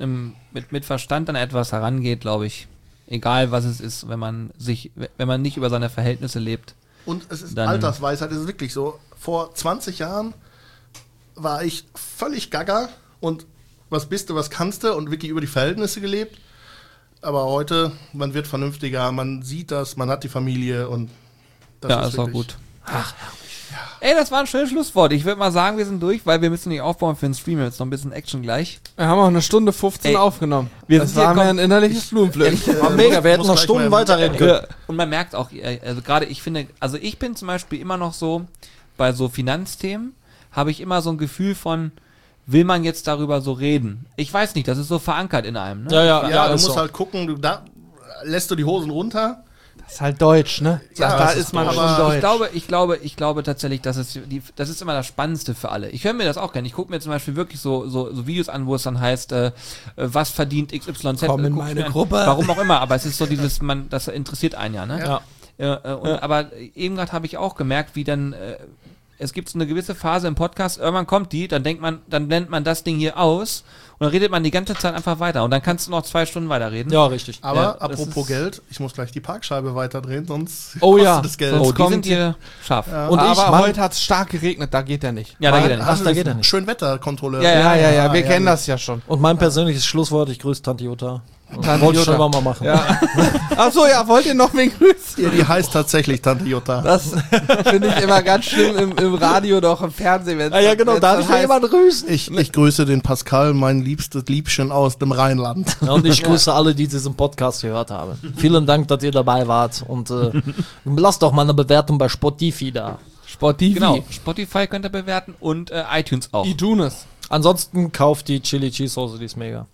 mit Verstand an etwas herangeht, glaube ich, egal was es ist, wenn man nicht über seine Verhältnisse lebt. Und es ist Dann- Altersweisheit, es ist wirklich so. Vor 20 Jahren war ich völlig gaga und was bist du, was kannst du und wirklich über die Verhältnisse gelebt. Aber heute, man wird vernünftiger, man sieht das, man hat die Familie und das Ja, ist auch wirklich- gut. Ey, das war ein schönes Schlusswort. Ich würde mal sagen, wir sind durch, weil wir müssen nicht aufbauen für den Stream. Jetzt noch ein bisschen Action gleich. Wir haben auch eine Stunde 15 Ey, aufgenommen. wir Das sind hier war mir kom- ein innerliches Blumenpflücken. War mega, wir hätten muss noch gleich Stunden mal- weiterreden können. Und man merkt auch, also gerade ich finde, also ich bin zum Beispiel immer noch so, bei so Finanzthemen habe ich immer so ein Gefühl von, will man jetzt darüber so reden? Ich weiß nicht, das ist so verankert in einem. Ne? Ja, du ist musst so. halt gucken, lässt du die Hosen runter. Das ist halt deutsch, ne? Ja, da das ist ist man deutsch. schon Aber deutsch. Ich glaube tatsächlich, das ist immer das Spannendste für alle. Ich höre mir das auch gerne. Ich gucke mir zum Beispiel wirklich so Videos an, wo es dann heißt, was verdient XYZ. Komm in Guck ich meine mir an. Gruppe. Warum auch immer, aber es ist so dieses, das interessiert einen ja, ne? Ja. Aber eben gerade habe ich auch gemerkt, wie dann, es gibt so eine gewisse Phase im Podcast, irgendwann kommt die, dann blendet man das Ding hier aus und dann redet man die ganze Zeit einfach weiter und dann kannst du noch 2 Stunden weiterreden. Ja, richtig. Aber Ja, das apropos ist- Geld, ich muss gleich die Parkscheibe weiterdrehen, sonst Oh ja. kostet das Geld. Oh, Sonst die kommt sind hier scharf. Und aber heute hat es stark geregnet, da geht er nicht. Ja, da geht er nicht. Ach, da geht er nicht. Schönwetterkontrolleur. Ja, wir ja, kennen ja. das ja schon. Und mein persönliches Schlusswort, ich grüße Tante Jutta. Tante Wollte ich schon Jutta. immer mal machen. Ja. Achso, ja, wollt ihr noch wen grüßen? Ja, die heißt tatsächlich Tante Jutta. Das finde ich immer ganz schlimm im Radio oder auch im Fernsehen. Wenn's Ja, genau, wenn's darf dann ich ja heißt, jemand grüßen? Ich grüße den Pascal, mein liebstes Liebchen aus dem Rheinland. Ja, und ich grüße alle, die diesen Podcast gehört haben. Vielen Dank, dass ihr dabei wart. Und lasst doch mal eine Bewertung bei Spotify da. Sportivi. Genau, Spotify könnt ihr bewerten und iTunes auch. iTunes. Ansonsten kauft die Chili Cheese Soße, die ist mega.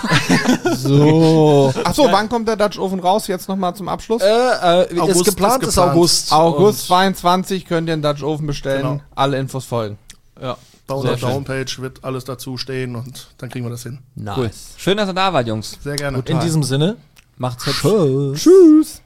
So. Achso, wann kommt der Dutch Oven raus? Jetzt nochmal zum Abschluss. August ist geplant, ist ist geplant. August. August Und 22 könnt ihr einen Dutch Oven bestellen. Genau. Alle Infos folgen. ja. Bei unserer Sehr schön. Homepage wird alles dazu stehen und dann kriegen wir das hin. Nice. Cool. Schön, dass ihr da wart, Jungs. Sehr gerne. In diesem Sinne, Macht's hübsch. tschüss. Tschüss.